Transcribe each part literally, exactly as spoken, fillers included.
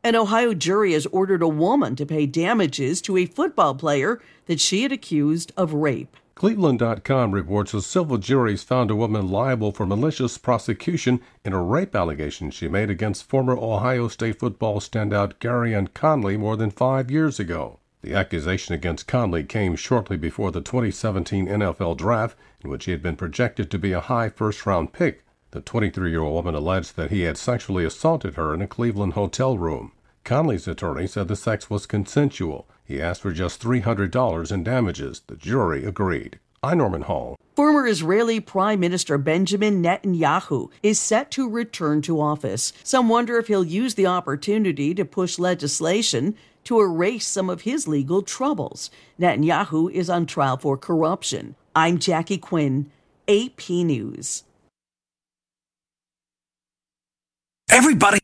An Ohio jury has ordered a woman to pay damages to a football player that she had accused of rape. Cleveland dot com reports a civil jury found a woman liable for malicious prosecution in a rape allegation she made against former Ohio State football standout Garyon Conley more than five years ago. The accusation against Conley came shortly before the twenty seventeen N F L Draft, in which he had been projected to be a high first-round pick. The twenty-three-year-old woman alleged that he had sexually assaulted her in a Cleveland hotel room. Conley's attorney said the sex was consensual. He asked for just three hundred dollars in damages. The jury agreed. I'm Norman Hall. Former Israeli Prime Minister Benjamin Netanyahu is set to return to office. Some wonder if he'll use the opportunity to push legislation to erase some of his legal troubles. Netanyahu is on trial for corruption. I'm Jackie Quinn, A P News. Everybody.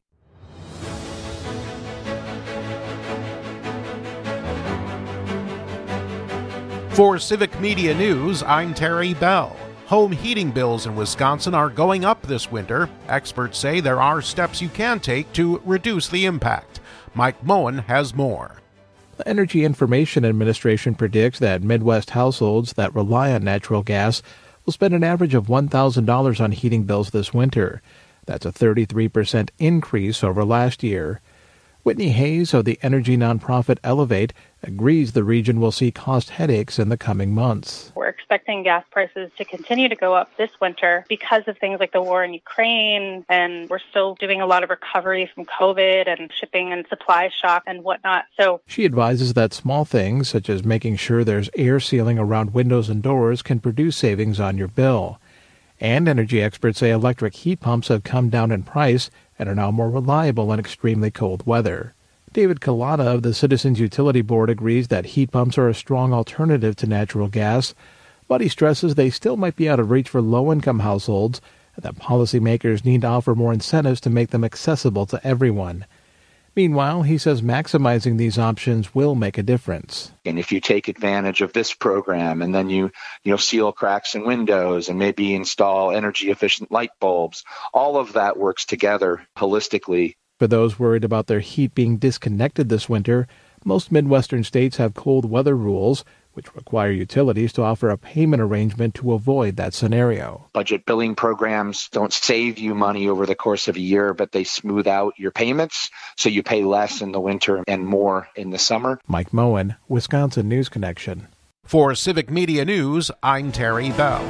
For Civic Media News, I'm Terry Bell. Home heating bills in Wisconsin are going up this winter. Experts say there are steps you can take to reduce the impact. Mike Moen has more. The Energy Information Administration predicts that Midwest households that rely on natural gas will spend an average of one thousand dollars on heating bills this winter. That's a thirty-three percent increase over last year. Whitney Hayes of the energy nonprofit Elevate agrees the region will see cost headaches in the coming months. We're expecting gas prices to continue to go up this winter because of things like the war in Ukraine, and we're still doing a lot of recovery from COVID and shipping and supply shock and whatnot. So she advises that small things, such as making sure there's air sealing around windows and doors, can produce savings on your bill. And energy experts say electric heat pumps have come down in price and are now more reliable in extremely cold weather. David Kalata of the Citizens Utility Board agrees that heat pumps are a strong alternative to natural gas, but he stresses they still might be out of reach for low-income households and that policymakers need to offer more incentives to make them accessible to everyone. Meanwhile, he says maximizing these options will make a difference. And if you take advantage of this program and then you, you know, seal cracks in windows and maybe install energy-efficient light bulbs, all of that works together holistically. For those worried about their heat being disconnected this winter, most Midwestern states have cold weather rules, which require utilities to offer a payment arrangement to avoid that scenario. Budget billing programs don't save you money over the course of a year, but they smooth out your payments, so you pay less in the winter and more in the summer. Mike Moen, Wisconsin News Connection. For Civic Media News, I'm Terry Bell.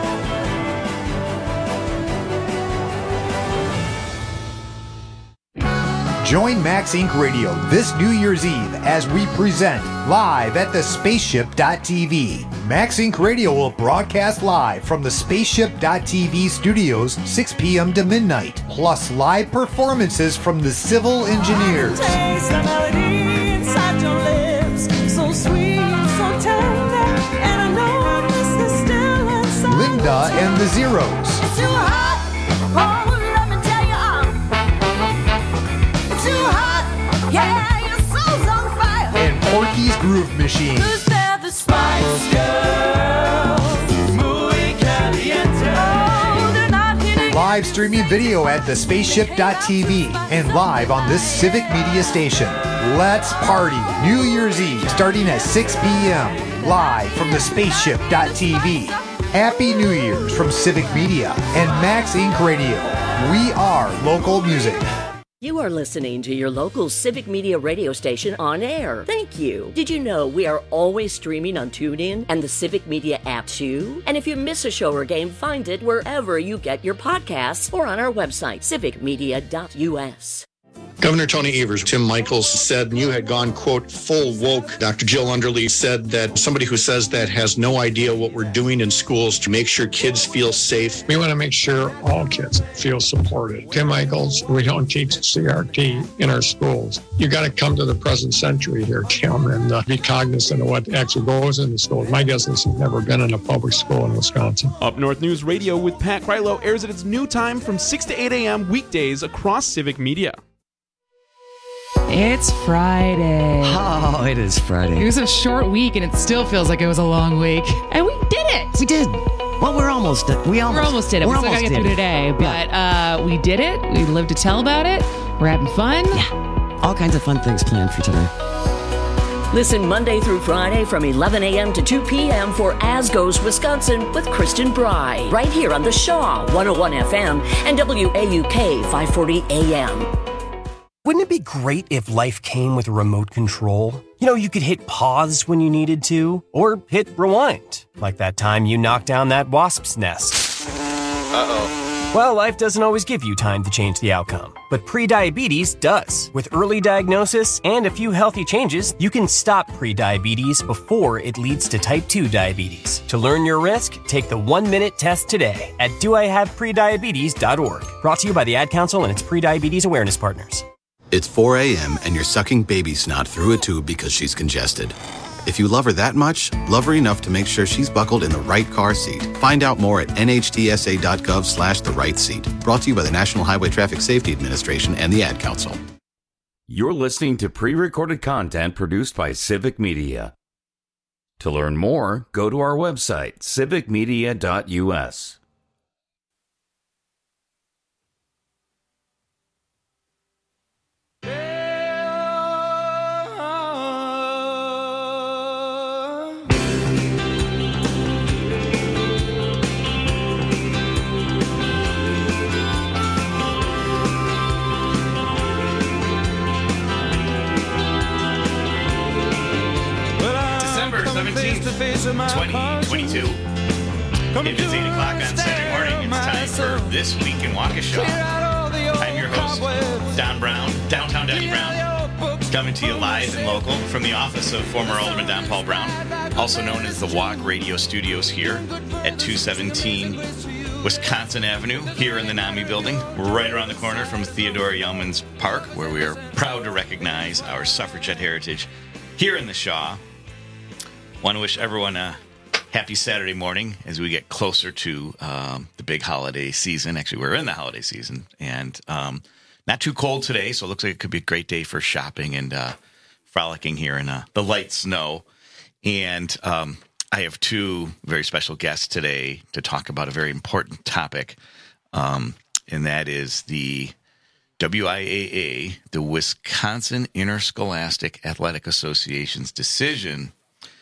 Join Max Incorporated. Radio this New Year's Eve as we present live at the spaceship dot t v. Max Incorporated. Radio will broadcast live from the spaceship dot t v studios six p.m. to midnight, plus live performances from the Civil Engineers. Linda and the Zeros. Yeah, your soul's on fire. And Porky's Groove Machine. Cause they're the Spice Girls. Muy caliente. Oh, they're not hitting. Live streaming video at the spaceship dot t v and live on this Civic Media station. Let's party New Year's Eve starting at six p.m. live from the spaceship dot t v. Happy New Year's from Civic Media and Max Incorporated. Radio. We are local music. You are listening to your local Civic Media radio station on air. Thank you. Did you know we are always streaming on TuneIn and the Civic Media app too? And if you miss a show or game, find it wherever you get your podcasts or on our website, civic media dot u s. Governor Tony Evers, Tim Michaels said you had gone, quote, full woke. Doctor Jill Underly said that somebody who says that has no idea what we're doing in schools to make sure kids feel safe. We want to make sure all kids feel supported. Tim Michaels, we don't teach C R T in our schools. You got to come to the present century here, Tim, and uh, be cognizant of what actually goes in the schools. My guess is you've never been in a public school in Wisconsin. Up North News Radio with Pat Krylo airs at its new time from six to eight a.m. weekdays across Civic Media. It's Friday. Oh, it is Friday. It was a short week, and it still feels like it was a long week. And we did it. We did. Well, we're almost done. We almost, we're almost did it. We're we still got to get through it. today, but yeah. uh, we did it. We lived to tell about it. We're having fun. Yeah. All kinds of fun things planned for today. Listen Monday through Friday from eleven a.m. to two p.m. for As Goes Wisconsin with Kristen Bry, right here on the Shaw one oh one F M and W A U K five forty A M. Wouldn't it be great if life came with a remote control? You know, you could hit pause when you needed to, or hit rewind, like that time you knocked down that wasp's nest. Uh-oh. Well, life doesn't always give you time to change the outcome, but prediabetes does. With early diagnosis and a few healthy changes, you can stop prediabetes before it leads to type two diabetes. To learn your risk, take the one-minute test today at do I have prediabetes dot org. Brought to you by the Ad Council and its prediabetes awareness partners. It's four a.m. and you're sucking baby snot through a tube because she's congested. If you love her that much, love her enough to make sure she's buckled in the right car seat. Find out more at N H T S A dot gov slash the right seat. Brought to you by the National Highway Traffic Safety Administration and the Ad Council. You're listening to pre-recorded content produced by Civic Media. To learn more, go to our website, civic media dot U S. twenty twenty-two. It is eight o'clock on Saturday morning. It's time for This Week in Waukesha. I'm your host, Don Brown, downtown Donnie Brown, coming to you live and local from the office of former Alderman Don Paul Brown, also known as the W A K Radio Studios here at two seventeen Wisconsin Avenue, here in the NAMI building, right around the corner from Theodore Yellman's Park, where we are proud to recognize our suffragette heritage here in the Shaw. Want to wish everyone a happy Saturday morning as we get closer to um, the big holiday season. Actually, we're in the holiday season, and um, not too cold today, so it looks like it could be a great day for shopping and uh, frolicking here in uh, the light snow. And um, I have two very special guests today to talk about a very important topic, um, and that is the W I A A, the Wisconsin Interscholastic Athletic Association's decision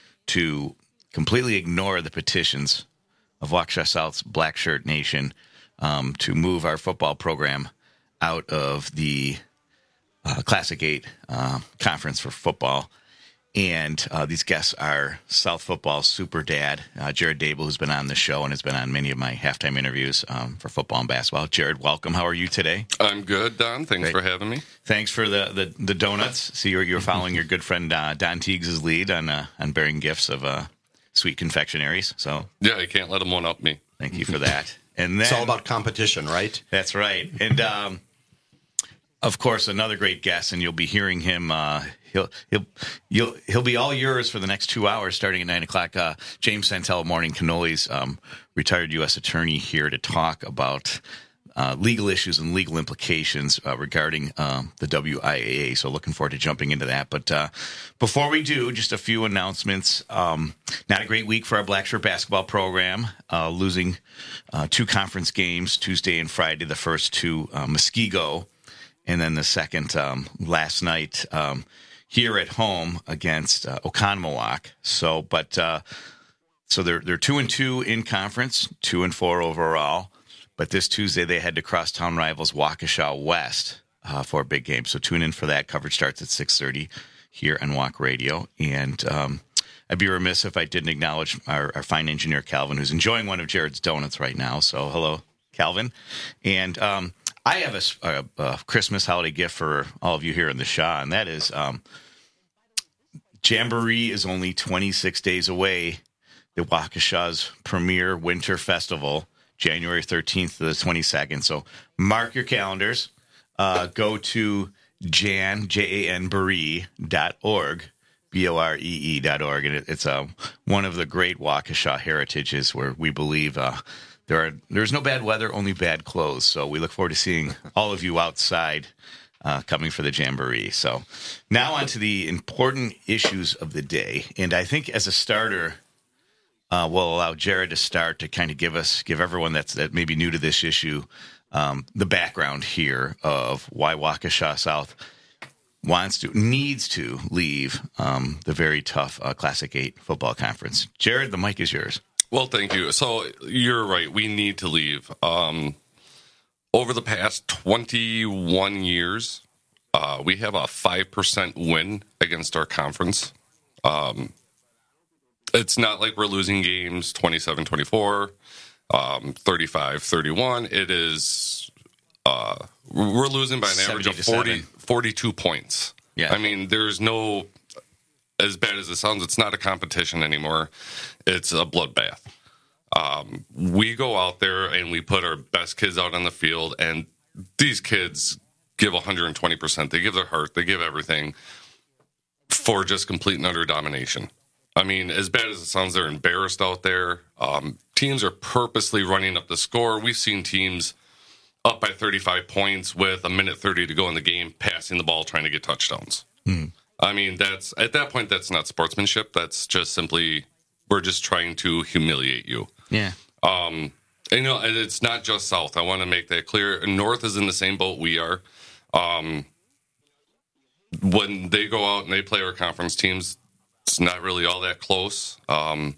to completely ignore the petitions of Waukesha South's Black Shirt Nation um, to move our football program out of the uh, Classic eight uh, conference for football. And uh, these guests are South Football super dad, uh, Jared Dable, who's been on the show and has been on many of my halftime interviews um, for football and basketball. Jared, welcome. How are you today? I'm good, Don. Thanks Great. for having me. Thanks for the, the, the donuts. See, you're, you're following your good friend uh, Don Teagues' lead on uh, on bearing gifts of uh, sweet confectionaries. So yeah, you can't let them one up me. Thank you for that. And then, it's all about competition, right? That's right. And um, of course, another great guest, and you'll be hearing him. Uh, he'll he'll you'll he'll be all yours for the next two hours, starting at nine o'clock. Uh, James Santel, Morning Cannolis, um, retired U S attorney, here to talk about uh, legal issues and legal implications uh, regarding um, the W I A A. So, looking forward to jumping into that. But uh, before we do, just a few announcements. Um, not a great week for our Black Shirt basketball program, uh, losing uh, two conference games Tuesday and Friday. The first two, uh, Muskego. And then the second um, last night um, here at home against uh, Oconomowoc. So, but uh, so they're they're two and two in conference, two and four overall. But this Tuesday they head to crosstown rivals Waukesha West uh, for a big game. So tune in for that. Coverage starts at six thirty here on W A K Radio. And um, I'd be remiss if I didn't acknowledge our, our fine engineer Calvin, who's enjoying one of Jared's donuts right now. So hello, Calvin, and. Um, I have a, a, a Christmas holiday gift for all of you here in the Shaw, and that is um, Jamboree is only twenty-six days away. The Waukesha's premier winter festival, January thirteenth to the twenty-second. So mark your calendars. Uh, go to jan, J A N, Boree dot org, B O R E E dot org, and it, it's uh, one of the great Waukesha heritages where we believe uh, There are there's no bad weather, only bad clothes. So we look forward to seeing all of you outside uh, coming for the Jamboree. So now on to the important issues of the day. And I think as a starter, uh, we'll allow Jared to start to kind of give us, give everyone that's that may be new to this issue, um, the background here of why Waukesha South wants to, needs to leave um, the very tough uh, Classic eight football conference. Jared, the mic is yours. Well, thank you. So you're right. We need to leave. Um, over the past twenty-one years, uh, we have a five percent win against our conference. Um, it's not like we're losing games twenty-seven twenty-four, um, thirty-five thirty-one. It is, uh, we're losing by an average of forty, forty-two points. Yeah. I mean, there's no, as bad as it sounds, it's not a competition anymore. It's a bloodbath. Um, we go out there and we put our best kids out on the field, and these kids give one hundred twenty percent. They give their heart. They give everything for just complete and utter domination. I mean, as bad as it sounds, they're embarrassed out there. Um, teams are purposely running up the score. We've seen teams up by thirty-five points with a minute thirty to go in the game, passing the ball, trying to get touchdowns. Mm. I mean, that's at that point, that's not sportsmanship. That's just simply, we're just trying to humiliate you. Yeah. Um, and, you know, and it's not just South. I want to make that clear. North is in the same boat we are. Um, when they go out and they play our conference teams, it's not really all that close. Um,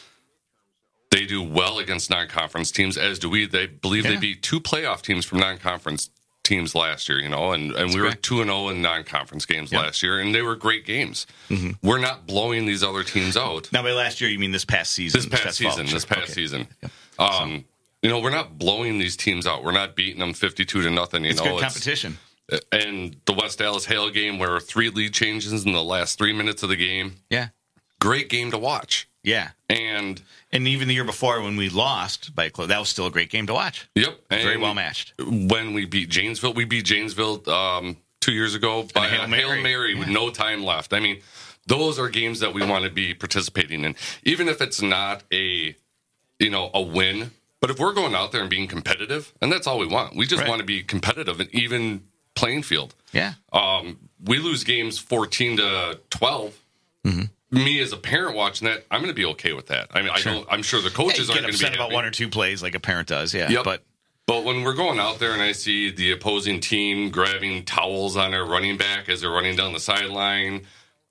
they do well against non-conference teams, as do we. They believe yeah. they beat two playoff teams from non-conference teams last year, you know, and, and we were two and oh in non-conference games yep. last year, and they were great games. Mm-hmm. We're not blowing these other teams out. Now, by last year, you mean this past season? This past, past season, fall. this past okay. season. Yep. Um, so. You know, we're not blowing these teams out. We're not beating them fifty-two to nothing, you it's know. Good competition. It's, and the West Dallas Hale game, where three lead changes in the last three minutes of the game. Yeah. Great game to watch. Yeah. And and even the year before when we lost by close, that was still a great game to watch. Yep. And very well matched. When we beat Janesville, we beat Janesville um, two years ago by a Hail Mary, Hail Mary yeah. with no time left. I mean, those are games that we want to be participating in, even if it's not a, you know, a win. But if we're going out there and being competitive, and that's all we want, we just right. want to be competitive and even playing field. Yeah. Um, we lose games fourteen to twelve. Mm-hmm. Me as a parent watching that, I'm going to be okay with that. I mean, sure. I don't, I'm sure the coaches yeah, aren't going to be upset about one or two plays like a parent does. Yeah. Yep. But but when we're going out there and I see the opposing team grabbing towels on their running back as they're running down the sideline,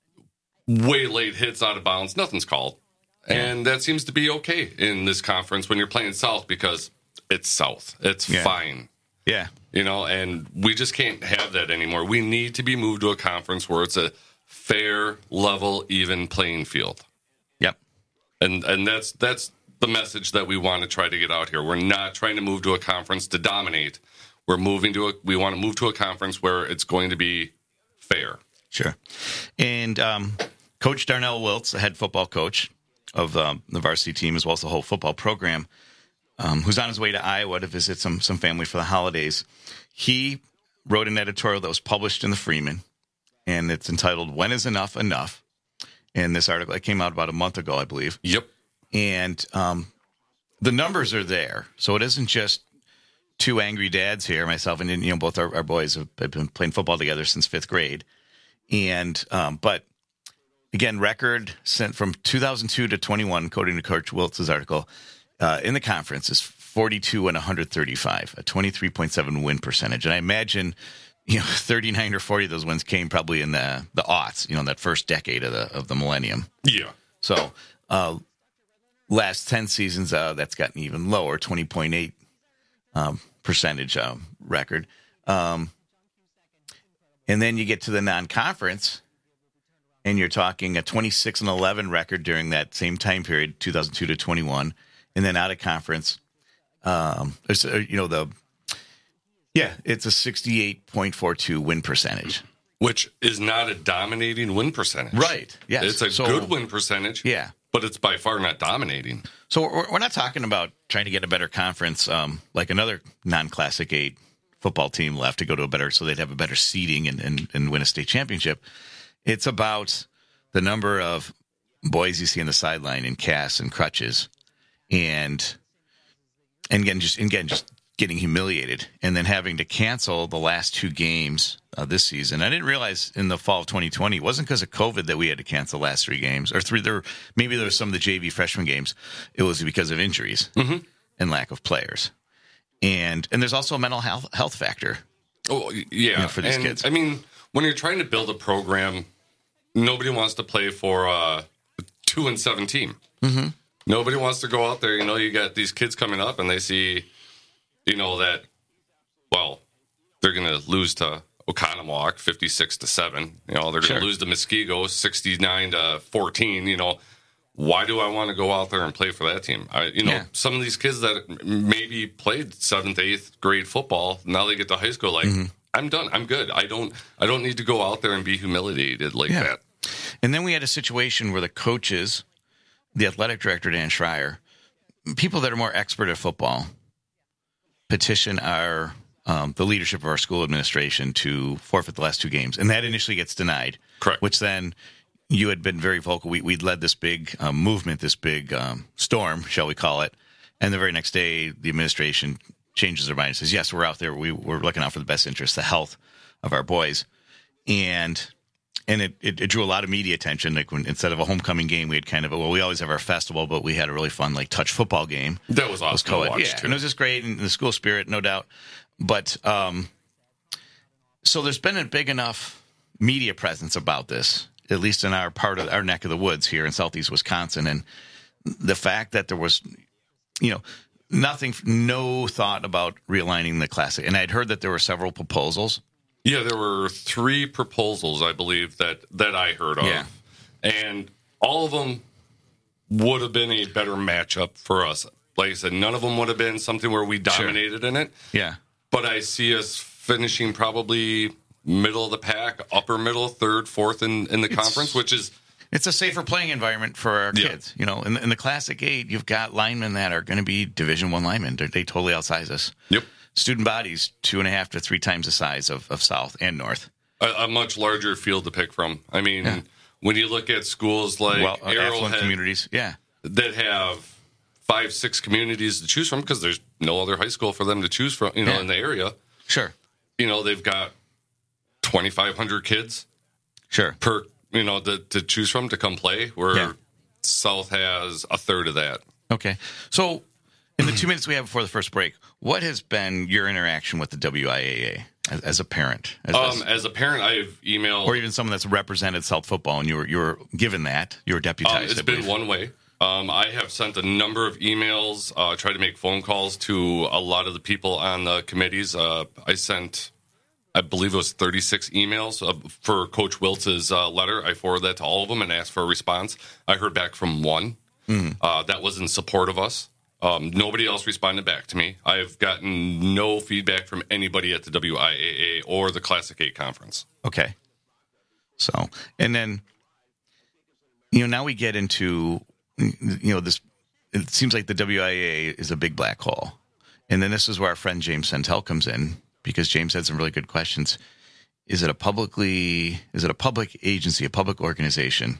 way late hits out of bounds, nothing's called. Yeah. And that seems to be okay in this conference when you're playing South because it's South. It's yeah. fine. Yeah. You know, and we just can't have that anymore. We need to be moved to a conference where it's a fair, level, even playing field. Yep. And and that's that's the message that we want to try to get out here. We're not trying to move to a conference to dominate. We're moving to a we want to move to a conference where it's going to be fair. Sure. And um, Coach Darnell Wiltz, the head football coach of um, the varsity team as well as the whole football program, um, who's on his way to Iowa to visit some some family for the holidays. He wrote an editorial that was published in the Freeman, and it's entitled "When Is Enough Enough?" And this article, it came out about a month ago, I believe. Yep. And um, the numbers are there, so it isn't just two angry dads here, myself and you know both our, our boys have, have been playing football together since fifth grade, and um, but. Again, record sent from two thousand two to twenty-one, according to Coach Wiltz's article, uh, in the conference is forty-two and one hundred thirty-five, a twenty-three point seven win percentage. And I imagine, you know, thirty-nine or forty of those wins came probably in the the aughts, you know, that first decade of the of the millennium. Yeah. So, uh, last ten seasons, uh, that's gotten even lower, twenty point eight um, percentage uh, record. Um, and then you get to the non-conference. And you're talking a twenty-six and eleven record during that same time period, two thousand two to twenty-one, and then out of conference, um, there's uh, you know the yeah, it's a sixty-eight point four two win percentage, which is not a dominating win percentage, right? Yes, it's a so, good win percentage, yeah, but it's by far not dominating. So we're, we're not talking about trying to get a better conference, um, like another non-Classic eight football team left to go to a better, so they'd have a better seeding and and, and win a state championship. It's about the number of boys you see on the sideline in casts and crutches, and and again, just again, just getting humiliated, and then having to cancel the last two games uh, this season. I didn't realize in the fall of twenty twenty it wasn't because of COVID that we had to cancel the last three games, or three. There maybe there were some of the J V freshman games. It was because of injuries mm-hmm. and lack of players, and and there's also a mental health health factor. Oh yeah, you know, for these and, kids. I mean. when you're trying to build a program, nobody wants to play for a two and seven team. Mm-hmm. Nobody wants to go out there. You know, you got these kids coming up and they see, you know, that, well, they're going to lose to Oconomowoc fifty-six to seven. You know, they're going to Sure. lose to Muskego sixty-nine to fourteen. You know, why do I want to go out there and play for that team? I, you know, Yeah. some of these kids that maybe played seventh, eighth grade football, now they get to high school, like, Mm-hmm. I'm done. I'm good. I don't I don't need to go out there and be humiliated like Yeah. that. And then we had a situation where the coaches, the athletic director, Dan Schreier, people that are more expert at football, petition our um, the leadership of our school administration to forfeit the last two games. And that initially gets denied. Correct. Which then you had been very vocal. We, we'd led this big um, movement, this big um, storm, shall we call it. And the very next day, the administration changes their mind and says, yes, we're out there. We, we're looking out for the best interest, the health of our boys. And and it, it, it drew a lot of media attention. Like when instead of a homecoming game, we had kind of, a, well, we always have our festival, but we had a really fun, like, touch football game. That was awesome to watch, yeah, too. and it was just great, and the school spirit, no doubt. But um, so there's been a big enough media presence about this, at least in our part of our neck of the woods here in southeast Wisconsin, and the fact that there was, you know, nothing, no thought about realigning the Classic. And I'd heard that there were several proposals. Yeah, there were three proposals, I believe, that, that I heard of. Yeah. And all of them would have been a better matchup for us. Like I said, none of them would have been something where we dominated in it. Yeah. But I see us finishing probably middle of the pack, upper middle, third, fourth in, in the It's- conference, which is... It's a safer playing environment for our Yeah. kids. You know, in the, in the Classic Eight, you've got linemen that are going to be Division One linemen. They're, they totally outsize us. Yep. Student bodies, two and a half to three times the size of, of South and North. A, a much larger field to pick from. I mean, Yeah. when you look at schools like Well, uh, affluent Arrowhead, communities, yeah. that have five, six communities to choose from because there's no other high school for them to choose from, you know, Yeah. in the area. Sure. You know, they've got twenty-five hundred kids. Sure. Per, you know, to, to choose from to come play, where Yeah. South has a third of that. Okay. So, in the two minutes we have before the first break, what has been your interaction with the W I A A as, as a parent? As, Um, as- as a parent, I've emailed... or even someone that's represented South football and you were, you were given that, you were deputized. Um, it's I been believe. one way. Um, I have sent a number of emails, uh, tried to make phone calls to a lot of the people on the committees. Uh, I sent, I believe it was thirty-six emails uh, for Coach Wiltz's uh, letter. I forwarded that to all of them and asked for a response. I heard back from one. Mm. Uh, that was in support of us. Um, nobody else responded back to me. I've gotten no feedback from anybody at the W I A A or the Classic eight conference. Okay. So, and then, you know, now we get into, you know, this, it seems like the W I A A is a big black hole. And then this is where our friend James Santel comes in, because James had some really good questions. Is it a publicly, is it a public agency, a public organization?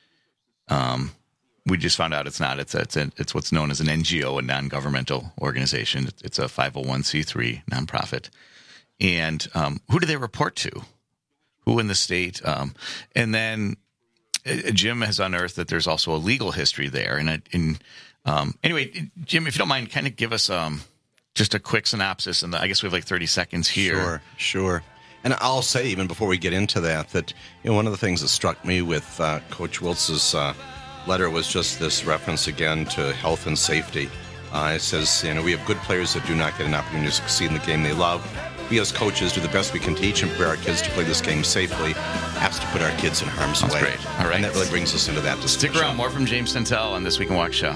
Um, we just found out it's not. It's a, it's a, it's what's known as an N G O, a non-governmental organization. It's a five oh one c three nonprofit. And um, who do they report to? Who in the state? Um, and then uh, Jim has unearthed that there's also a legal history there. And, it- and um, anyway, Jim, if you don't mind, kind of give us um, just a quick synopsis. And I guess we have like thirty seconds here. Sure, sure. And I'll say, even before we get into that, that you know one of the things that struck me with uh, Coach Wiltz's uh, letter was just this reference again to health and safety. Uh, it says, you know, we have good players that do not get an opportunity to succeed in the game they love. We as coaches do the best we can to teach and prepare our kids to play this game safely, as to put our kids in harm's That's way. great. All right. And that really brings us into that discussion. Stick around. More from James Santel on This Week in Walk Show.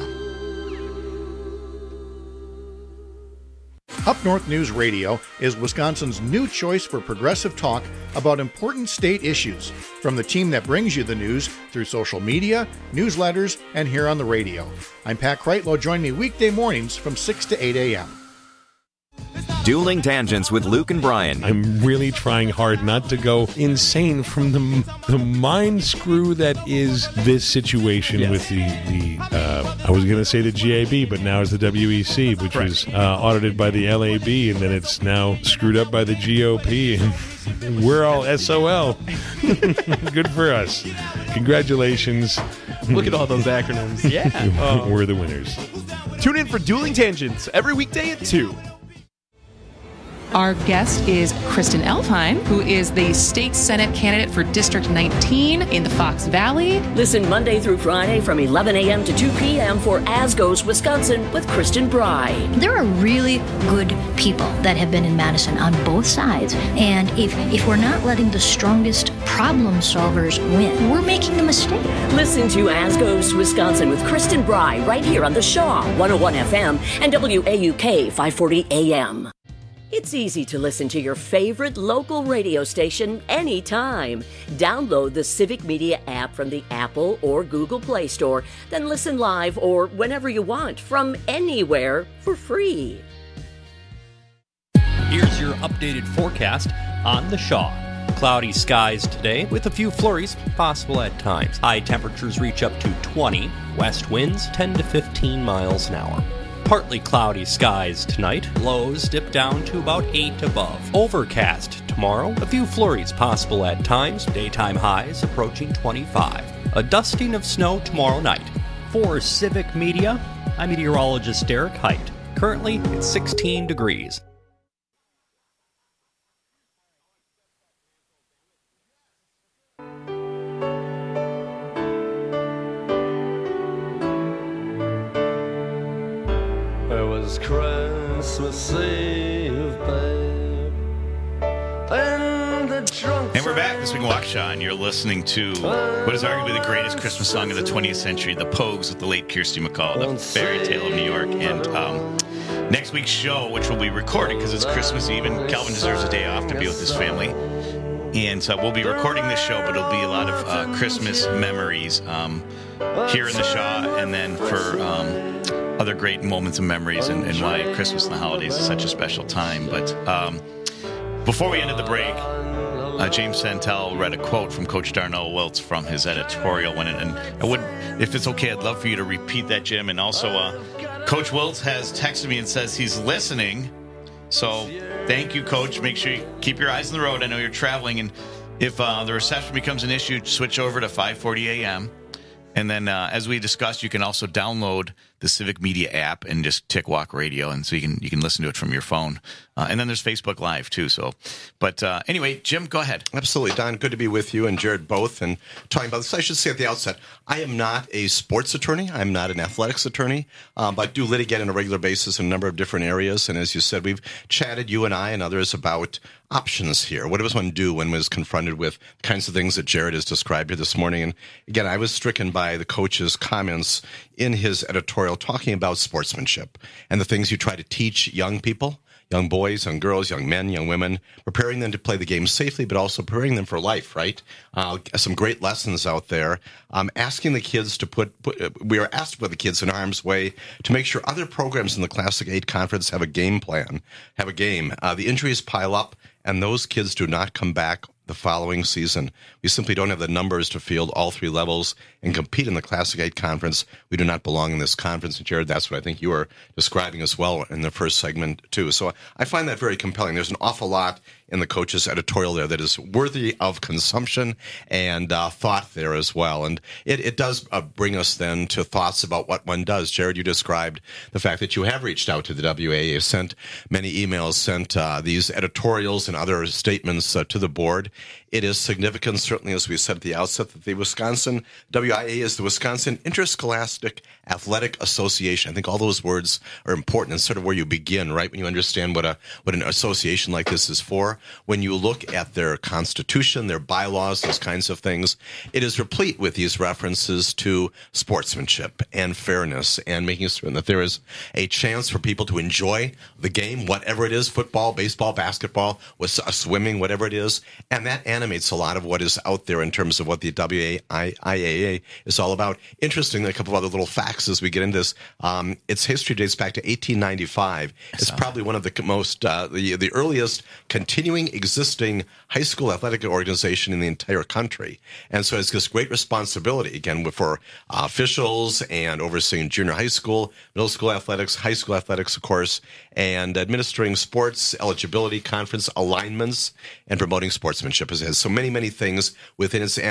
Up North News Radio is Wisconsin's new choice for progressive talk about important state issues, from the team that brings you the news through social media, newsletters, and here on the radio. I'm Pat Kreitlow. Join me weekday mornings from six to eight a.m. Dueling Tangents with Luke and Brian. I'm really trying hard not to go insane from the the mind screw that is this situation Yeah. with the, the uh, I was going to say the G A B, but now it's the W E C, which Right. was uh, audited by the L A B, and then it's now screwed up by the G O P, and we're all S O L. Good for us. Congratulations. Look at all those acronyms. Yeah. Uh, We're the winners. Tune in for Dueling Tangents every weekday at two. Our guest is Kristen Elfheim, who is the state Senate candidate for District nineteen in the Fox Valley. Listen Monday through Friday from eleven a.m. to two p.m. for As Goes Wisconsin with Kristen Bry. There are really good people that have been in Madison on both sides. And if, if we're not letting the strongest problem solvers win, we're making a mistake. Listen to As Goes Wisconsin with Kristen Bry right here on the Shaw one oh one F M and W A U K five forty A M. It's easy to listen to your favorite local radio station anytime. Download the Civic Media app from the Apple or Google Play Store, then listen live or whenever you want from anywhere for free. Here's your updated forecast on the Shaw. Cloudy skies today with a few flurries possible at times. High temperatures reach up to twenty, west winds ten to fifteen miles an hour. Partly cloudy skies tonight, lows dip down to about eight above. Overcast tomorrow, a few flurries possible at times, daytime highs approaching twenty-five. A dusting of snow tomorrow night. For Civic Media, I'm meteorologist Derek Height. Currently, it's sixteen degrees. Christmas Eve, babe. And the drunk And we're back this week in Waukesha, and you're listening to what is arguably the greatest Christmas song of the twentieth century, The Pogues with the late Kirsty MacColl, The Fairy Tale of New York. And um, next week's show, which will be recorded because it's Christmas Eve, and Calvin deserves a day off to be with his family. And so we'll be recording this show, but it'll be a lot of uh, Christmas memories um, here in the Shaw, and then for um, other great moments and memories, and, and why Christmas and the holidays is such a special time. But um, before we ended the break, uh, James Santel read a quote from Coach Darnell Wiltz from his editorial. When it, and I would, if it's okay, I'd love for you to repeat that, Jim. And also, uh, Coach Wiltz has texted me and says he's listening. So thank you, Coach. Make sure you keep your eyes on the road. I know you're traveling, and if uh, the reception becomes an issue, switch over to five forty A M. And then, uh, as we discussed, you can also download the Civic Media app and just tick Walk Radio, and so you can you can listen to it from your phone. Uh, and then there's Facebook Live too. So, but uh, anyway, Jim, go ahead. Absolutely, Don. Good to be with you and Jared both, and talking about this. I should say at the outset, I am not a sports attorney. I'm not an athletics attorney, um, but do litigate on a regular basis in a number of different areas. And as you said, we've chatted, you and I and others, about options here. What does one do when one is confronted with the kinds of things that Jared has described here this morning? And again, I was stricken by the coach's comments in his editorial talking about sportsmanship and the things you try to teach young people, young boys, young girls, young men, young women, preparing them to play the game safely, but also preparing them for life, right? Uh, some great lessons out there. Um, asking the kids to put, put, we are asked to put the kids in harm's way to make sure other programs in the Classic eight Conference have a game plan, have a game. Uh, the injuries pile up, and those kids do not come back the following season. We simply don't have the numbers to field all three levels and compete in the Classic eight Conference. We do not belong in this conference. And Jared, that's what I think you were describing as well in the first segment too. So I find that very compelling. There's an awful lot in the coach's editorial there that is worthy of consumption and uh, thought there as well. And it, it does uh, bring us then to thoughts about what one does. Jared, you described the fact that you have reached out to the W A A, sent many emails, sent uh, these editorials and other statements uh, to the board. It is significant, certainly, as we said at the outset, that the Wisconsin W I A is the Wisconsin Interscholastic Athletic Association. I think all those words are important and sort of where you begin, right, when you understand what a what an association like this is for. When you look at their constitution, their bylaws, those kinds of things, it is replete with these references to sportsmanship and fairness and making certain that there is a chance for people to enjoy the game, whatever it is, football, baseball, basketball, with swimming, whatever it is, and that animates a lot of what is out there in terms of what the W A I A A is all about. Interestingly, a couple of other little facts as we get into this. Um, its history dates back to eighteen ninety-five. It's probably one of the most, uh, the, the earliest continuing existing high school athletic organization in the entire country. And so it's this great responsibility, again, for uh, officials and overseeing junior high school, middle school athletics, high school athletics, of course, and administering sports eligibility conference alignments and promoting sportsmanship. It has so many, many things within its ambit.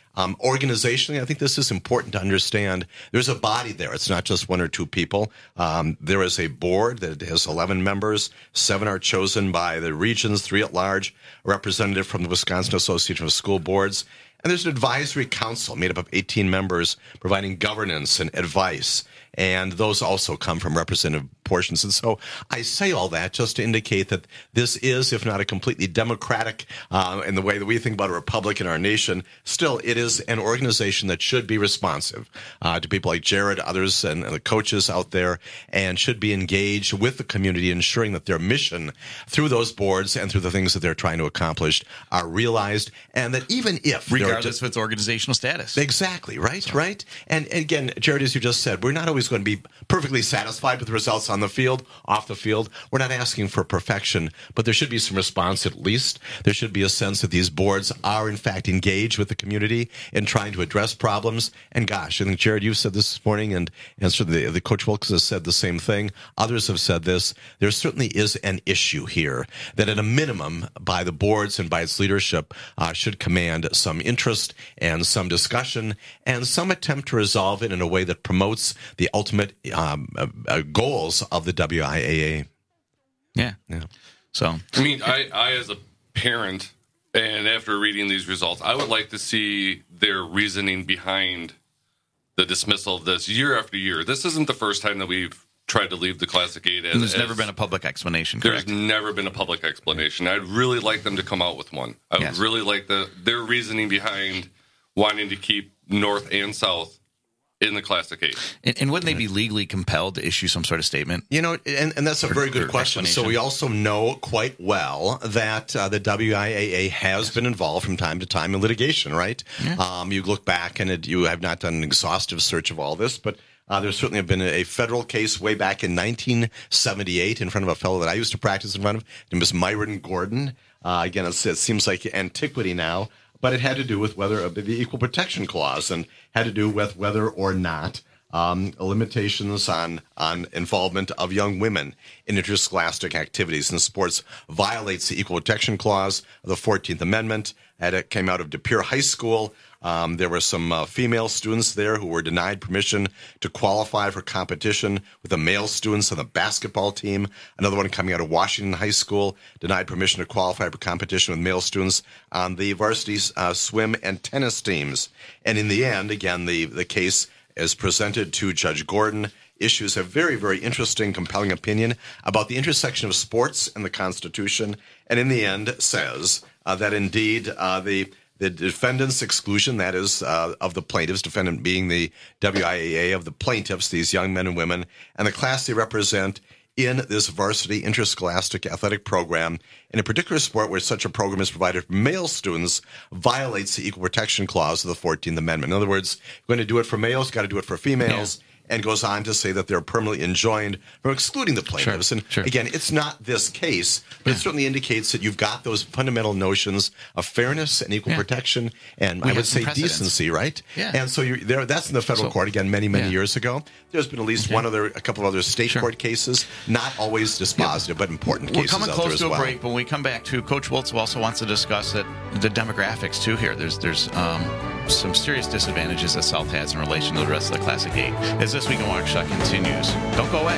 Um, organizationally, I think this is important to understand. There's a body there. It's not just one or two people. Um, there is a board that has eleven members. Seven are chosen by the regions, three at large, a representative from the Wisconsin Association of School Boards. And there's an advisory council made up of eighteen members providing governance and advice. And those also come from representative portions. And so I say all that just to indicate that this is, if not a completely democratic uh, in the way that we think about a republic in our nation, still it is an organization that should be responsive uh, to people like Jared, others, and, and the coaches out there, and should be engaged with the community, ensuring that their mission through those boards and through the things that they're trying to accomplish are realized, and that even if regardless of its organizational status. Exactly, right, so. right? And, and again, Jared, as you just said, we're not always going to be perfectly satisfied with the results on the field, off the field. We're not asking for perfection, but there should be some response at least. There should be a sense that these boards are, in fact, engaged with the community in trying to address problems. And gosh, I think, Jared, you've said this this morning, and, and certainly the, the Coach Wilkes has said the same thing. Others have said this. There certainly is an issue here that at a minimum by the boards and by its leadership uh, should command some interest and some discussion and some attempt to resolve it in a way that promotes the ultimate um, uh, goals of the W I A A. Yeah. Yeah. So, I mean, I, I, as a parent, and after reading these results, I would like to see their reasoning behind the dismissal of this year after year. This isn't the first time that we've tried to leave the Classic eight. As, and there's as, never been a public explanation, There's correct? never been a public explanation. I'd really like them to come out with one. I would Yes. really like the their reasoning behind wanting to keep North and South in the Classic eight. And, and wouldn't they be legally compelled to issue some sort of statement? You know, and, and that's a Or- very good or question. So explanation? we also know quite well that uh, the W I A A has been involved from time to time in litigation, right? Yeah. Um, you look back and it, you have not done an exhaustive search of all this, but uh, there certainly have been a federal case way back in nineteen seventy-eight in front of a fellow that I used to practice in front of, named Miz Myron Gordon. Uh, again, it's, it seems like antiquity now, but it had to do with whether uh, the Equal Protection Clause and had to do with whether or not um, limitations on, on involvement of young women in interscholastic activities and sports violates the Equal Protection Clause of the fourteenth Amendment. And it came out of De Pere High School. Um, there were some uh, female students there who were denied permission to qualify for competition with the male students on the basketball team. Another one coming out of Washington High School, denied permission to qualify for competition with male students on the varsity uh, swim and tennis teams. And in the end, again, the, the case is presented to Judge Gordon, issues a very, very interesting, compelling opinion about the intersection of sports and the Constitution, and in the end says uh, that indeed uh, the the defendant's exclusion, that is, uh, of the plaintiffs, defendant being the W I A A, of the plaintiffs, these young men and women, and the class they represent in this varsity interscholastic athletic program, in a particular sport where such a program is provided for male students, violates the Equal Protection Clause of the fourteenth Amendment. In other words, you're going to do it for males, got to do it for females. Yeah. And goes on to say that they're permanently enjoined from excluding the plaintiffs. Sure, and sure. again, it's not this case, but Yeah. it certainly indicates that you've got those fundamental notions of fairness and equal Yeah. protection, and We I have would some say precedents. decency, right? Yeah. And so you're there. That's in the federal So- court again, many, many Yeah. years ago. There's been at least Okay. one other, a couple of other state Sure. court cases, not always dispositive, but important We're cases coming out close there as to a well. break, but when we come back to Coach Wiltz also wants to discuss that the demographics too here. There's there's um, some serious disadvantages that South has in relation to the rest of the Classic eight. As This Week in Waukesha continues, don't go away.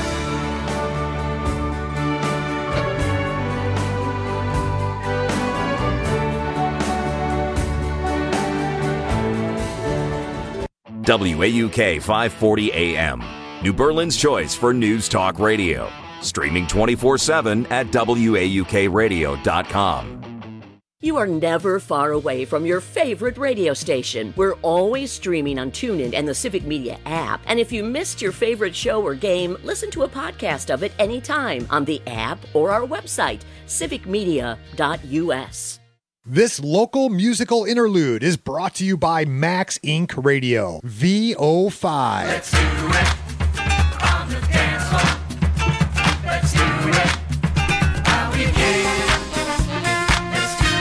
W A U K five forty A M, New Berlin's choice for news talk radio. Streaming twenty-four seven at W A U K radio dot com. You are never far away from your favorite radio station. We're always streaming on TuneIn and the Civic Media app. And if you missed your favorite show or game, listen to a podcast of it anytime on the app or our website, civic media dot U S. This local musical interlude is brought to you by Max Incorporated. Radio, V O five. Let's do it on the dance floor. Let's do it. I'll be gay. Let's do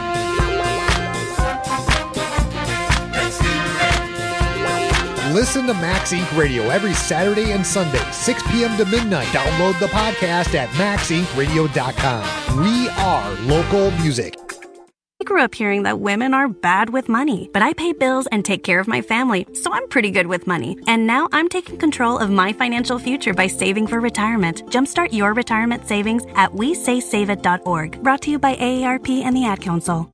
it. Let's do it. Listen to Max Incorporated. Radio every Saturday and Sunday, six p.m. to midnight. Download the podcast at max inc radio dot com. We are local music. grew up hearing that women are bad with money, but I pay bills and take care of my family, so I'm pretty good with money. And now I'm taking control of my financial future by saving for retirement. Jumpstart your retirement savings at we say save it dot org. Brought to you by A A R P and the Ad Council.